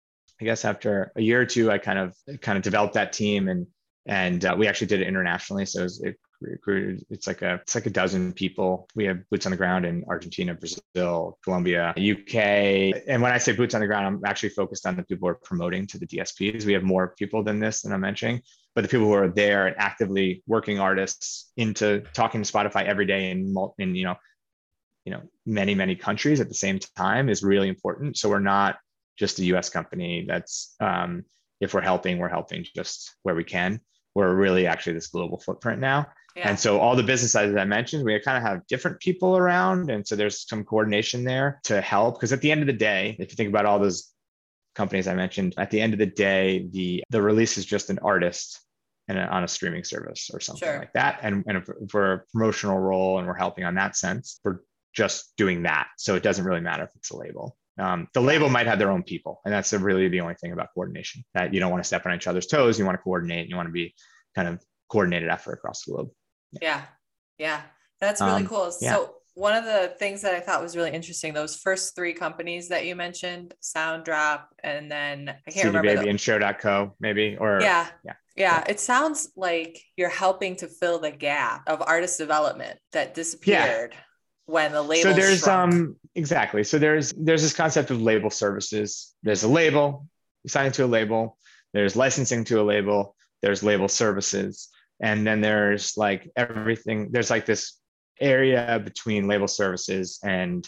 I guess after a year or two, I kind of kind of developed that team, and and uh, we actually did it internationally. So it, was, it grew. It's like a it's like a dozen people. We have boots on the ground in Argentina, Brazil, Colombia, U K. And when I say boots on the ground, I'm actually focused on the people who are promoting to the D S Ps. We have more people than this than I'm mentioning, but the people who are there and actively working artists into talking to Spotify every day in, in you know, you know, many, many countries at the same time is really important. So we're not just a U S company that's, um, if we're helping, we're helping just where we can. We're really actually this global footprint now. Yeah. And so all the business sides that I mentioned, we kind of have different people around. And so there's some coordination there to help. Because at the end of the day, if you think about all those companies I mentioned, at the end of the day, the, the release is just an artist and a, on a streaming service or something sure. like that. And, and if, if we're a promotional role and we're helping on that sense, we're just doing that. So it doesn't really matter if it's a label. Um, the label might have their own people. And that's really the only thing about coordination, that you don't want to step on each other's toes. You want to coordinate, and you want to be kind of coordinated effort across the globe. Yeah. Yeah. yeah. That's really Um, cool. yeah. So one of the things that I thought was really interesting, those first three companies that you mentioned, Sounddrop, and then I can't C D remember. Baby the, and Show dot co maybe, or yeah. yeah. Yeah. Yeah. It sounds like you're helping to fill the gap of artist development that disappeared. Yeah. When the label so there's shrunk. um exactly so there's there's this concept of label services. There's a label, you sign into a label, there's licensing to a label, there's label services, and then there's like everything, there's like this area between label services and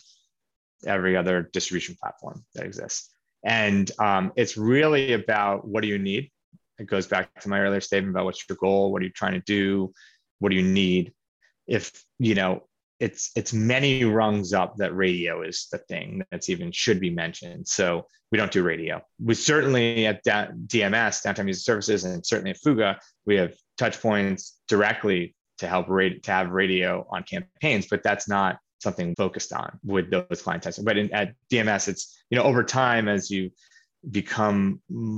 every other distribution platform that exists. And um, it's really about, what do you need? It goes back to my earlier statement about what's your goal, what are you trying to do, what do you need? If you know it's it's many rungs up that radio is the thing that's even should be mentioned. So we don't do radio. We certainly at D M S, Downtown Music Services, and certainly at Fuga, we have touch points directly to help rate, to have radio on campaigns, but that's not something focused on with those client types. But in, at D M S, it's, you know, over time, as you become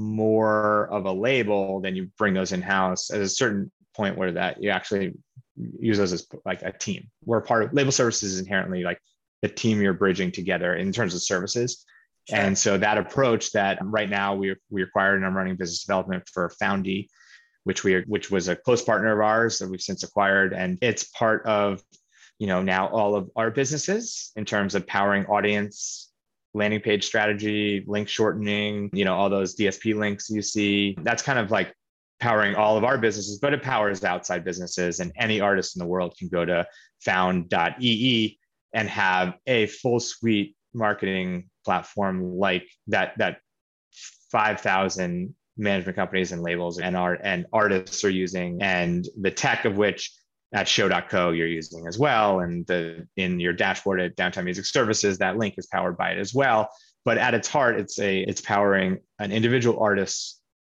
more of a label, then you bring those in-house at a certain point where that you actually use those as like a team. We're part of label services is inherently like the team you're bridging together in terms of services. Sure. And so that approach that right now we we acquired, and I'm running business development for Foundy, which we which was a close partner of ours that we've since acquired. And it's part of, you know, now all of our businesses in terms of powering audience, landing page strategy, link shortening, you know, all those D S P links you see. That's kind of like powering all of our businesses, but it powers outside businesses, and any artist in the world can go to found dot e e and have a full suite marketing platform like that, that five thousand management companies and labels and art and artists are using, and the tech of which at show dot co you're using as well. And the, in your dashboard at Downtown Music Services, that link is powered by it as well. But at its heart, it's a, it's powering an individual artist's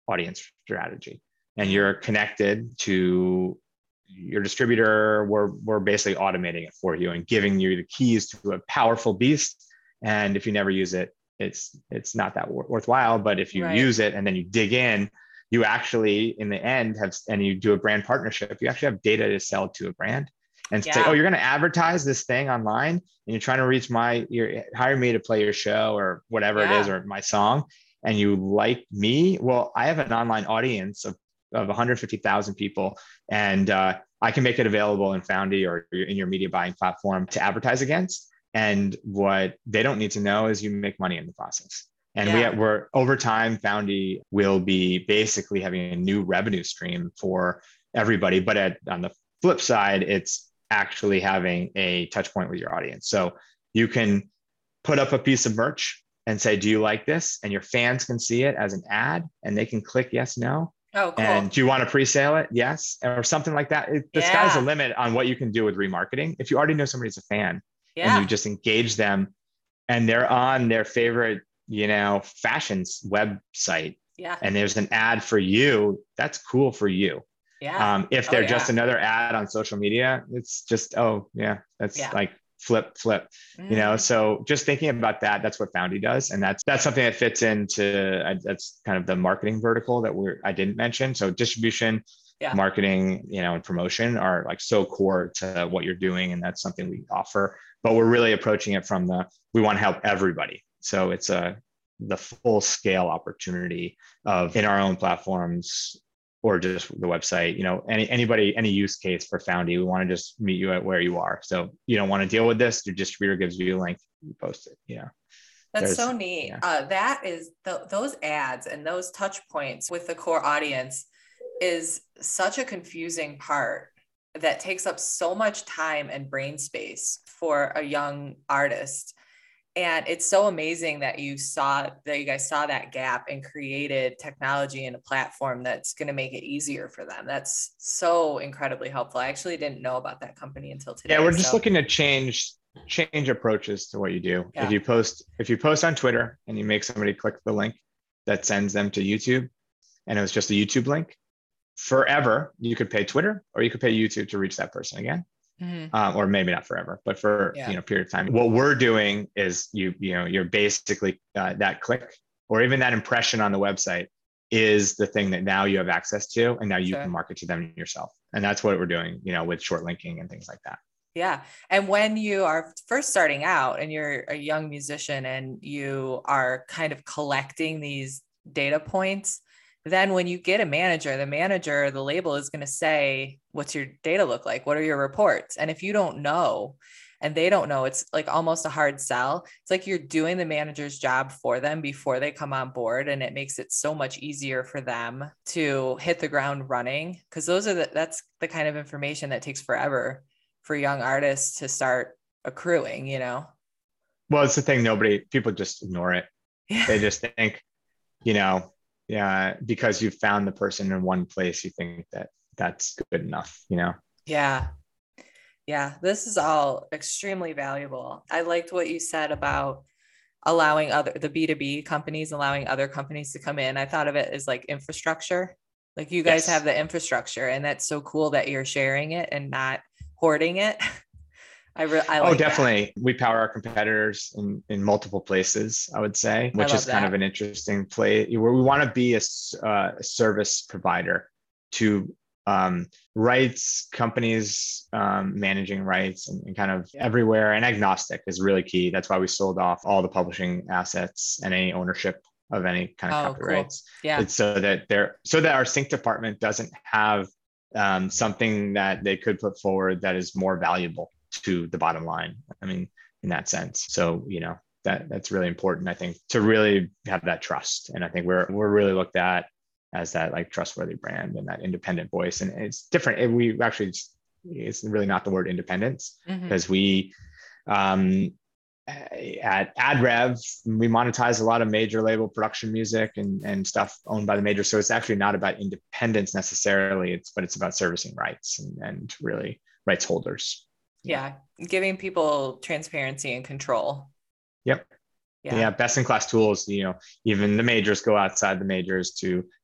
audience strategy. And you're connected to your distributor. We're, we're basically automating it for you and giving you the keys to a powerful beast. And if you never use it, it's, it's not that worthwhile. But if you Right. use it and then you dig in, you actually, in the end, have, and you do a brand partnership, you actually have data to sell to a brand and Yeah. say, oh, you're going to advertise this thing online and you're trying to reach my, you're hire me to play your show or whatever Yeah. it is, or my song, and you like me. Well, I have an online audience of, of one hundred fifty thousand people, and uh, I can make it available in Foundy or in your media buying platform to advertise against. And what they don't need to know is you make money in the process. And yeah. we have, we're over time, Foundy will be basically having a new revenue stream for everybody. But at, on the flip side, it's actually having a touch point with your audience. So you can put up a piece of merch and say, do you like this? And your fans can see it as an ad and they can click yes, no. Oh, cool. And do you want to pre-sale it? Yes. Or something like that. It, the yeah. sky's the limit on what you can do with remarketing. If you already know somebody's a fan yeah. and you just engage them and they're on their favorite, you know, fashions website, yeah. and there's an ad for you, that's cool for you. Yeah. Um, if they're oh, yeah. just another ad on social media, it's just, oh yeah, that's yeah. like flip, flip, mm. you know? So just thinking about that, that's what Foundy does. And that's, that's something that fits into, uh, that's kind of the marketing vertical that we're, I didn't mention. So distribution, yeah. marketing, you know, and promotion are like so core to what you're doing. And that's something we offer, but we're really approaching it from the, we want to help everybody. So it's a, the full scale opportunity of in our own platforms or just the website, you know, any, anybody, any use case for Foundy, we want to just meet you at where you are. So you don't want to deal with this, your distributor gives you a link, you post it, you know. That's so neat. Yeah. Uh, that is the, those ads and those touch points with the core audience is such a confusing part that takes up so much time and brain space for a young artist. And it's so amazing that you saw that you guys saw that gap and created technology and a platform that's going to make it easier for them. That's so incredibly helpful. I actually didn't know about that company until today. Yeah, we're just so. looking to change change approaches to what you do. Yeah. If you post if you post on Twitter and you make somebody click the link that sends them to YouTube, and it was just a YouTube link, forever you could pay Twitter or you could pay YouTube to reach that person again. Mm-hmm. Um, or maybe not forever, but for yeah. you know, period of time. What we're doing is you you know you're basically uh, that click or even that impression on the website is the thing that now you have access to, and now you sure. can market to them yourself. And that's what we're doing, you know, with short linking and things like that. Yeah, and when you are first starting out and you're a young musician and you are kind of collecting these data points, then when you get a manager, the manager, the label is going to say, what's your data look like? What are your reports? And if you don't know, and they don't know, it's like almost a hard sell. It's like you're doing the manager's job for them before they come on board. And it makes it so much easier for them to hit the ground running. Cause those are the, that's the kind of information that takes forever for young artists to start accruing, you know? Well, it's the thing. Nobody, people just ignore it. Yeah. They just think, you know, yeah, because you found the person in one place, you think that that's good enough, you know? Yeah. Yeah. This is all extremely valuable. I liked what you said about allowing other, the B two B companies, allowing other companies to come in. I thought of it as like infrastructure. Like you guys yes. have the infrastructure, and that's so cool that you're sharing it and not hoarding it. I really, I like oh, definitely. That. We power our competitors in, in multiple places, I would say, which is kind that. of an interesting play where we want to be a, uh, a service provider to um, rights companies, um, managing rights and, and kind of everywhere, and agnostic is really key. That's why we sold off all the publishing assets and any ownership of any kind of oh, copyrights. Cool. Yeah. It's so that they're, so that our sync department doesn't have um, something that they could put forward that is more valuable to the bottom line. I mean, in that sense. So, you know, that that's really important, I think, to really have that trust. And I think we're, we're really looked at as that like trustworthy brand and that independent voice. And it's different. We actually, it's really not the word independence because mm-hmm. we, um, at AdRev, we monetize a lot of major label production music and, and stuff owned by the majors. So it's actually not about independence necessarily, it's, but it's about servicing rights and, and really rights holders. Yeah. Giving people transparency and control. Yep. Yeah. yeah. Best in class tools, you know, even the majors go outside the majors to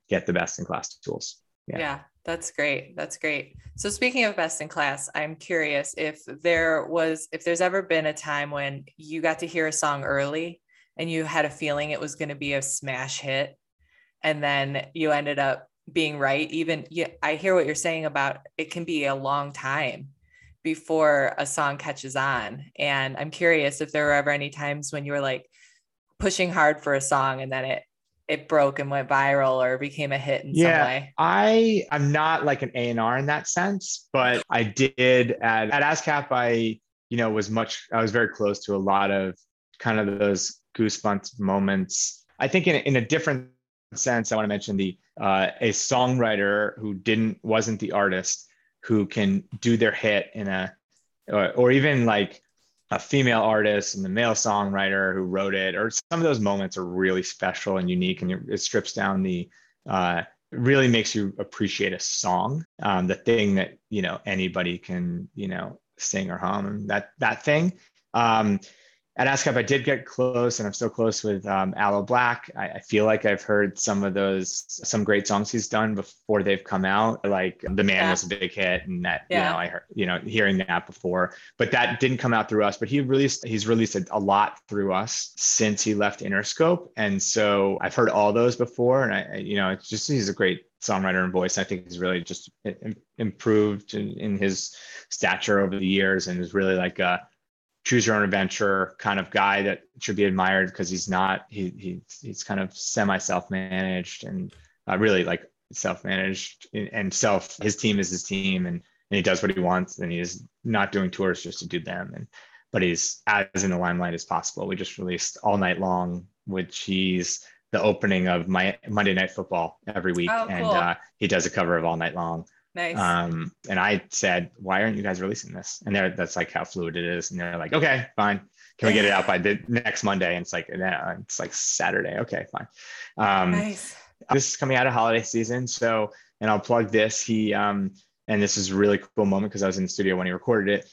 get the best in class tools. Yeah. Yeah, that's great. That's great. So speaking of best in class, I'm curious if there was, if there's ever been a time when you got to hear a song early and you had a feeling it was going to be a smash hit, and then you ended up being right. Even yeah, I hear what you're saying about it can be a long time before a song catches on. And I'm curious if there were ever any times when you were like pushing hard for a song and then it it broke and went viral or became a hit in some Yeah, way. I I'm not like an A and R in that sense, but I did at at ASCAP. I you know was much I was very close to a lot of kind of those goosebumps moments. I think in in a different sense, I want to mention the uh, a songwriter who didn't wasn't the artist who can do their hit in a or, or even like a female artist and the male songwriter who wrote it, or some of those moments are really special and unique, and it strips down the, uh, it really makes you appreciate a song, um, the thing that, you know, anybody can, you know, sing or hum, and that, that thing. Um, at ASCAP, I did get close, and I'm still close with um, Aloe Blacc. I, I feel like I've heard some of those, some great songs he's done before they've come out. Like The Man Yeah. was a big hit, and that, Yeah. you know, I heard, you know, hearing that before, but that didn't come out through us. But he released, he's released a, a lot through us since he left Interscope, and so I've heard all those before. And I, you know, it's just he's a great songwriter and voice. I think he's really just improved in, in his stature over the years, and is really like a choose your own adventure kind of guy that should be admired, because he's not, he, he he's kind of semi self-managed and uh, really like self-managed and self, his team is his team, and, and he does what he wants, and he's not doing tours just to do them. And, but he's as in the limelight as possible. We just released All Night Long, which he's the opening of my Monday Night Football every week. Oh, cool. And uh, he does a cover of All Night Long. Nice. Um, and I said, why aren't you guys releasing this? And they're, that's like how fluid it is. And they're like, okay, fine. Can we get it out by the next Monday? And it's like, nah, it's like Saturday. Okay, fine. Um, Nice. This is coming out of holiday season. So, and I'll plug this. He, um, and this is a really cool moment because I was in the studio when he recorded it.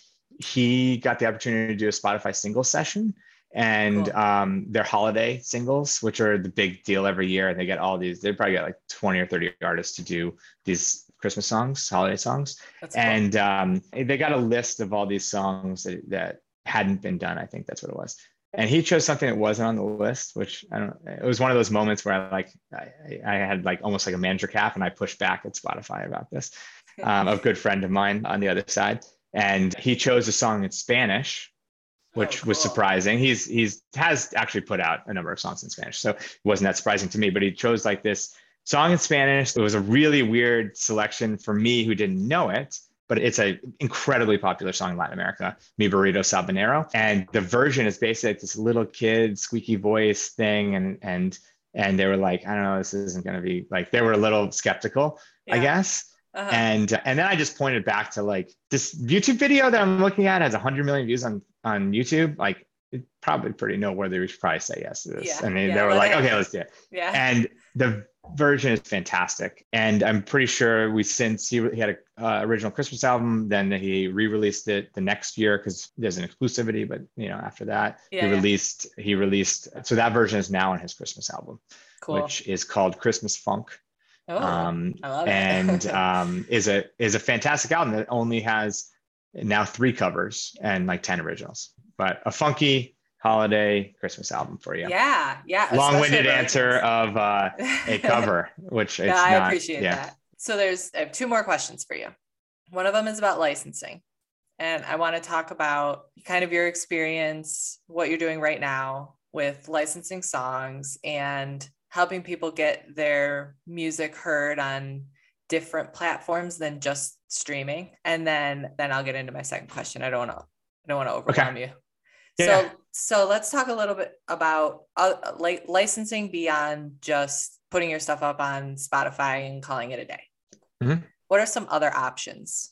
He got the opportunity to do a Spotify single session, and Cool. um, their holiday singles, which are the big deal every year. And they get all these, they probably get like twenty or thirty artists to do these Christmas songs, holiday songs. That's cool. And um, they got a list of all these songs that, that hadn't been done. I think that's what it was. And he chose something that wasn't on the list, which I don't, it was one of those moments where I like, I, I had like almost like a manager cap, and I pushed back at Spotify about this, um, a good friend of mine on the other side. And he chose a song in Spanish, which oh, cool. was surprising. He's, he's has actually put out a number of songs in Spanish, so it wasn't that surprising to me, but he chose like this song in Spanish. It was a really weird selection for me who didn't know it, but it's an incredibly popular song in Latin America, Mi Burrito Sabanero. And the version is basically like this little kid squeaky voice thing. And, and, and they were like, I don't know, this isn't going to be like, they were a little skeptical, yeah. I guess. Uh-huh. And, and then I just pointed back to like this YouTube video that I'm looking at has a hundred million views on, on YouTube. Like, it's probably pretty noteworthy. We should probably say yes to this. Yeah. And they, yeah, they were like, it. okay, let's do it. Yeah. And the version is fantastic. And I'm pretty sure we, since he, he had a uh, original Christmas album, then he re-released it the next year because there's an exclusivity, but you know, after that yeah, he yeah. released, he released, so that version is now on his Christmas album, cool. which is called Christmas Funk. Oh, um, I love it. And um, is a, is a fantastic album that only has now three covers and like ten originals, but a funky holiday Christmas album for you. Yeah, yeah. Long-winded answer of uh, a cover, which it's no, I not, appreciate yeah. that. So there's I have two more questions for you. One of them is about licensing, and I want to talk about kind of your experience, what you're doing right now with licensing songs and helping people get their music heard on different platforms than just streaming. And then then I'll get into my second question. I don't want to I don't want to overwhelm okay. you. Yeah. So, so let's talk a little bit about uh, like licensing beyond just putting your stuff up on Spotify and calling it a day. Mm-hmm. What are some other options?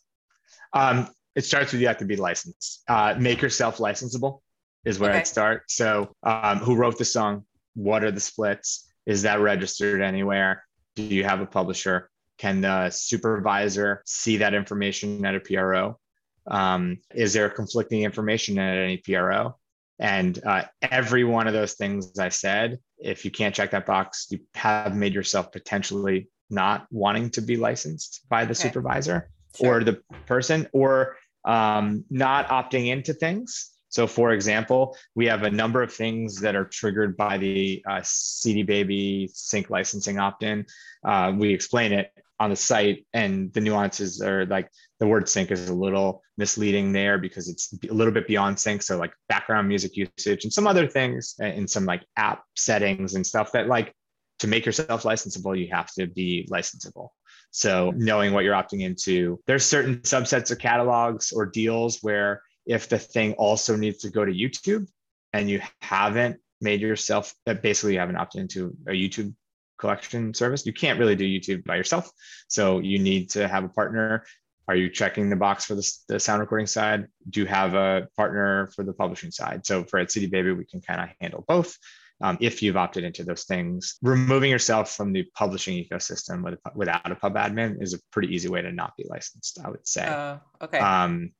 Um, it starts with you have to be licensed. Uh, make yourself licensable is where okay. I'd start. So um, who wrote the song? What are the splits? Is that registered anywhere? Do you have a publisher? Can the supervisor see that information at a P R O? Um, is there conflicting information at any P R O? And uh, every one of those things I said If you can't check that box, you have made yourself potentially not wanting to be licensed by the Okay. supervisor Sure. or the person, or um, not opting into things. So for example, we have a number of things that are triggered by the uh, C D Baby sync licensing opt-in. Uh, we explain it on the site, and the nuances are like the word sync is a little misleading there because it's a little bit beyond sync. So like background music usage and some other things in some like app settings and stuff that like to make yourself licensable, you have to be licensable. So knowing what you're opting into, there's certain subsets of catalogs or deals where if the thing also needs to go to YouTube and you haven't made yourself, that basically you haven't opted into a YouTube collection service, you can't really do YouTube by yourself. So you need to have a partner. Are you checking the box for the, the sound recording side? Do you have a partner for the publishing side? So for at C D Baby, we can kind of handle both. Um, if you've opted into those things, removing yourself from the publishing ecosystem with, without a pub admin is a pretty easy way to not be licensed, I would say. Uh, okay. Um,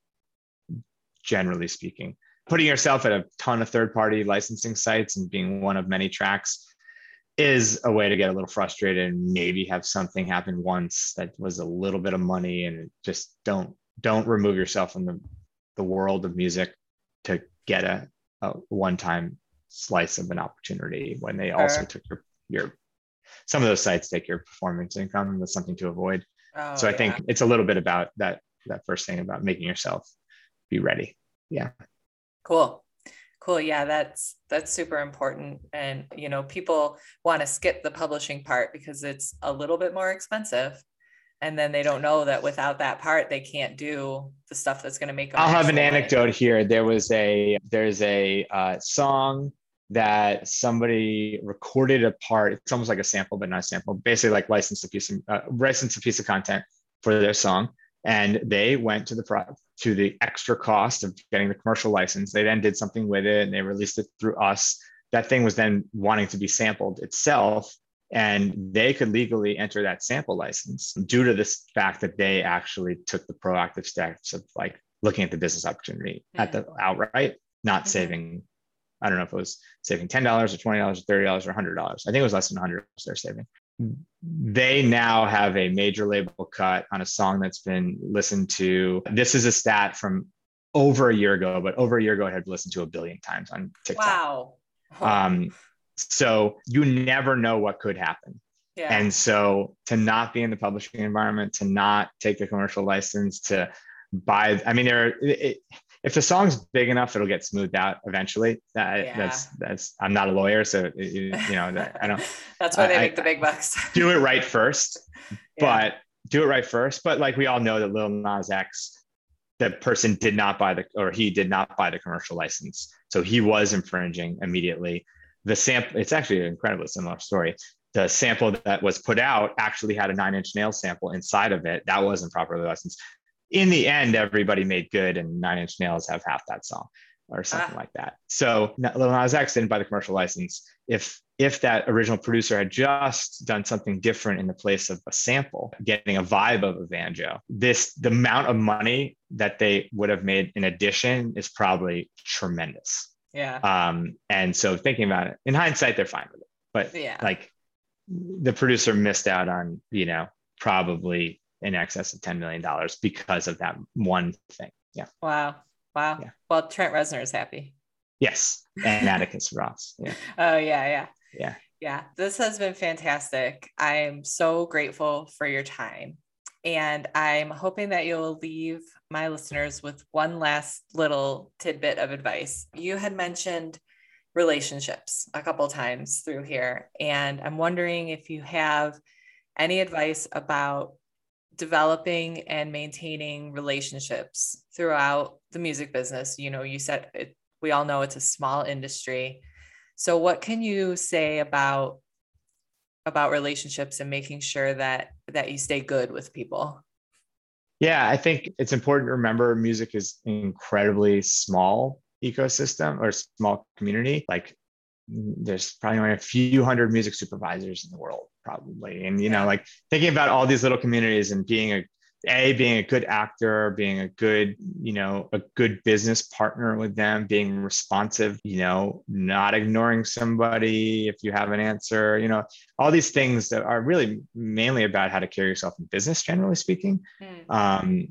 generally speaking, putting yourself at a ton of third-party licensing sites and being one of many tracks is a way to get a little frustrated and maybe have something happen once that was a little bit of money, and just don't don't remove yourself from the, the world of music to get a, a one-time slice of an opportunity when they also Sure. took your your some of those sites take your performance income. That's something to avoid. Oh, So I yeah. think it's a little bit about that that first thing about making yourself be ready. Yeah. Cool. Cool. Yeah, that's that's super important. And you know, people want to skip the publishing part because it's a little bit more expensive. And then they don't know that without that part, they can't do the stuff that's going to make them I'll have an actual anecdote money. here. There was a there's a uh, song that somebody recorded a part. It's almost like a sample, but not a sample. Basically, like licensed a piece of uh, licensed a piece of content for their song, and they went to the pro- to the extra cost of getting the commercial license. They then did something with it, and they released it through us. That thing was then wanting to be sampled itself, and they could legally enter that sample license due to this fact that they actually took the proactive steps of like looking at the business opportunity mm-hmm. at the outright, not mm-hmm. saving. I don't know if it was saving ten dollars or twenty dollars or thirty dollars or one hundred dollars. I think it was less than one hundred dollars they're saving. They now have a major label cut on a song that's been listened to. This is a stat from over a year ago, but over a year ago, it had been listened to a billion times on TikTok. Wow. Oh. Um, so you never know what could happen. Yeah. And so to not be in the publishing environment, to not take a commercial license, to buy, I mean, there, it, if the song's big enough, it'll get smoothed out eventually. That, yeah. That's, that's, I'm not a lawyer, so, you, you know, that, I don't. That's why they I, make the big bucks. Do it right first, yeah. but do it right first. But like we all know that Lil Nas X, the person did not buy the, or he did not buy the commercial license. So he was infringing immediately. The sample, it's actually an incredibly similar story. The sample that was put out actually had a Nine Inch Nails sample inside of it. That wasn't properly licensed. In the end, everybody made good, and Nine Inch Nails have half that song or something ah. like that. So Lil Nas X didn't buy the commercial license. If if that original producer had just done something different in the place of a sample, getting a vibe of a banjo, this the amount of money that they would have made in addition is probably tremendous. Yeah. Um, and so thinking about it, in hindsight, they're fine with it. But yeah. like the producer missed out on, you know, probably in excess of ten million dollars because of that one thing. Yeah. Wow. Wow. Yeah. Well, Trent Reznor is happy. Yes. And Atticus Ross. Yeah. Oh, yeah. Yeah. Yeah. Yeah. This has been fantastic. I'm so grateful for your time. And I'm hoping that you'll leave my listeners with one last little tidbit of advice. You had mentioned relationships a couple times through here. And I'm wondering if you have any advice about developing and maintaining relationships throughout the music business. You know, you said it, we all know it's a small industry. So what can you say about about relationships and making sure that that you stay good with people? Yeah, I think it's important to remember music is an incredibly small ecosystem or small community. Like there's probably only a few hundred music supervisors in the world, probably. And, you know, like thinking about all these little communities and being a a being a good actor, being a good, you know, a good business partner with them, being responsive, you know, not ignoring somebody if you have an answer, you know, all these things that are really mainly about how to carry yourself in business, generally speaking. Mm. Um,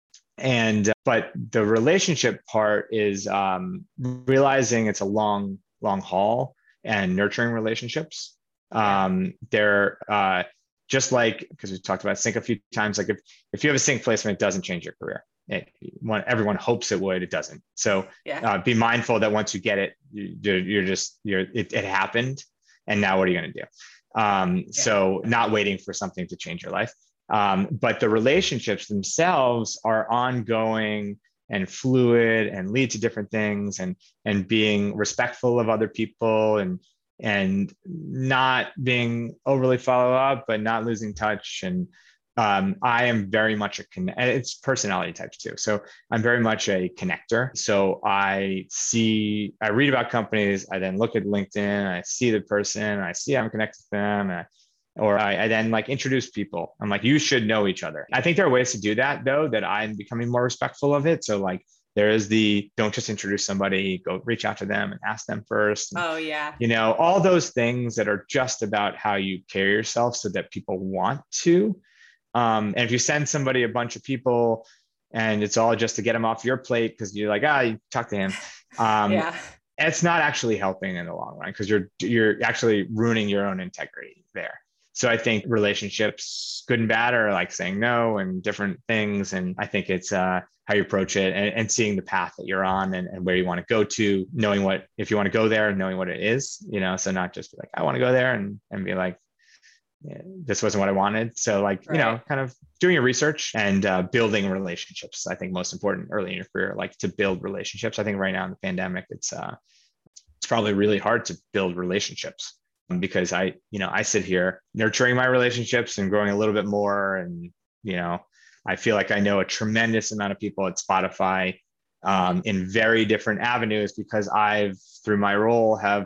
and uh, but the relationship part is um, realizing it's a long, long haul and nurturing relationships. Yeah. Um, they're uh, just like, because we talked about sync a few times, like if, if you have a sync placement, it doesn't change your career. It, when everyone hopes it would, it doesn't. So Yeah. uh, be mindful that once you get it, you, you're, you're just, you're, it, it happened. And now what are you going to do? Um, Yeah. So not waiting for something to change your life. Um, but the relationships themselves are ongoing and fluid and lead to different things, and and being respectful of other people, and and not being overly follow up, but not losing touch. And um, I am very much a con- it's personality types too. So I'm very much a connector. So I see, I read about companies, I then look at LinkedIn, I see the person, I see I'm connected to them, and I, or I, I then like introduce people. I'm like, you should know each other. I think there are ways to do that though, that I'm becoming more respectful of it. So like there is the, don't just introduce somebody, go reach out to them and ask them first. And, Oh yeah. you know, all those things that are just about how you carry yourself so that people want to. Um, and if you send somebody a bunch of people and it's all just to get them off your plate because you're like, ah, you talk to him. Um, Yeah. it's not actually helping in the long run because you're you're actually ruining your own integrity there. So I think relationships, good and bad, are like saying no and different things. And I think it's uh, how you approach it, and, and seeing the path that you're on, and, and where you want to go to, knowing what, if you want to go there, knowing what it is, you know, so not just like, I want to go there and, and be like, yeah, this wasn't what I wanted. So like, you know, Right. kind of doing your research and uh, building relationships. I think most important early in your career, like to build relationships. I think right now in the pandemic, it's uh, it's probably really hard to build relationships because I, you know, I sit here nurturing my relationships and growing a little bit more. And, you know, I feel like I know a tremendous amount of people at Spotify um, in very different avenues because I've, through my role, have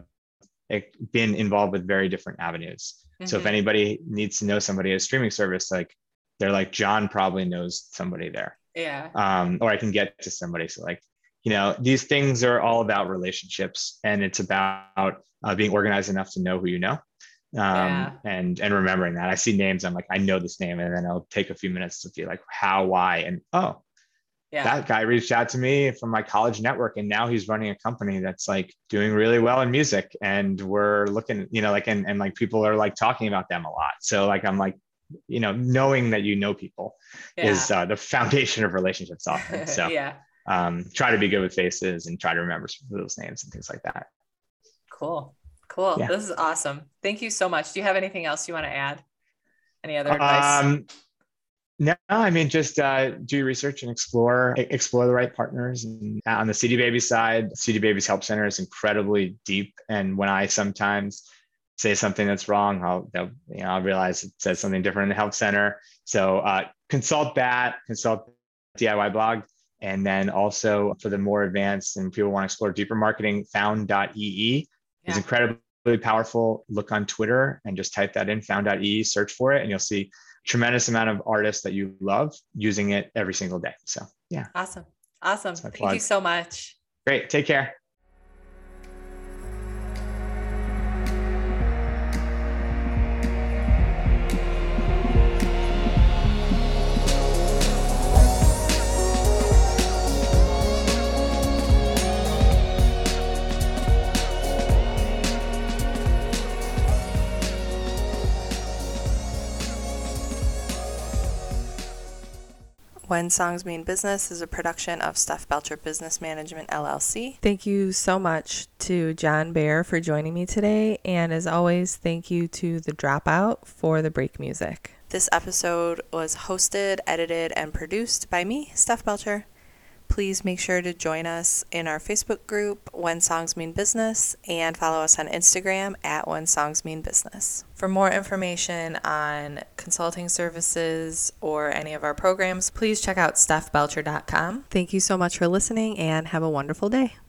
been involved with very different avenues. Mm-hmm. So if anybody needs to know somebody at a streaming service, like they're like, John probably knows somebody there. Yeah. Um, or I can get to somebody. So like, you know, these things are all about relationships, and it's about uh, being organized enough to know who you know. Um, Yeah. and, and remembering that. I see names, I'm like, I know this name. And then I'll take a few minutes to feel like how, why, and oh, yeah, that guy reached out to me from my college network, and now he's running a company that's like doing really well in music. And we're looking, you know, like, and, and like people are like talking about them a lot. So like, I'm like, you know, knowing that you know people yeah. is uh, the foundation of relationships often. So yeah, um, try to be good with faces and try to remember those names and things like that. Cool. Cool. Yeah. This is awesome. Thank you so much. Do you have anything else you want to add? Any other advice? Um, No, I mean, just uh, do your research and explore, explore the right partners. And on the C D Baby side, C D Baby's Help Center is incredibly deep. And when I sometimes say something that's wrong, I'll, you know, I'll realize it says something different in the Help Center. So uh, consult that, consult D I Y blog. And then also for the more advanced and people want to explore deeper marketing, found dot e e yeah. is incredibly powerful. Look on Twitter and just type that in, found dot e e, search for it, and you'll see tremendous amount of artists that you love using it every single day. So yeah. Awesome. Awesome. Thank plug. you so much. Great. Take care. When Songs Mean Business is a production of Steph Belcher Business Management, L L C. Thank you so much to John Baer for joining me today. And as always, thank you to The Dropout for the break music. This episode was hosted, edited, and produced by me, Steph Belcher. Please make sure to join us in our Facebook group, When Songs Mean Business, and follow us on Instagram at When Songs Mean Business. For more information on consulting services or any of our programs, please check out steph belcher dot com. Thank you so much for listening, and have a wonderful day.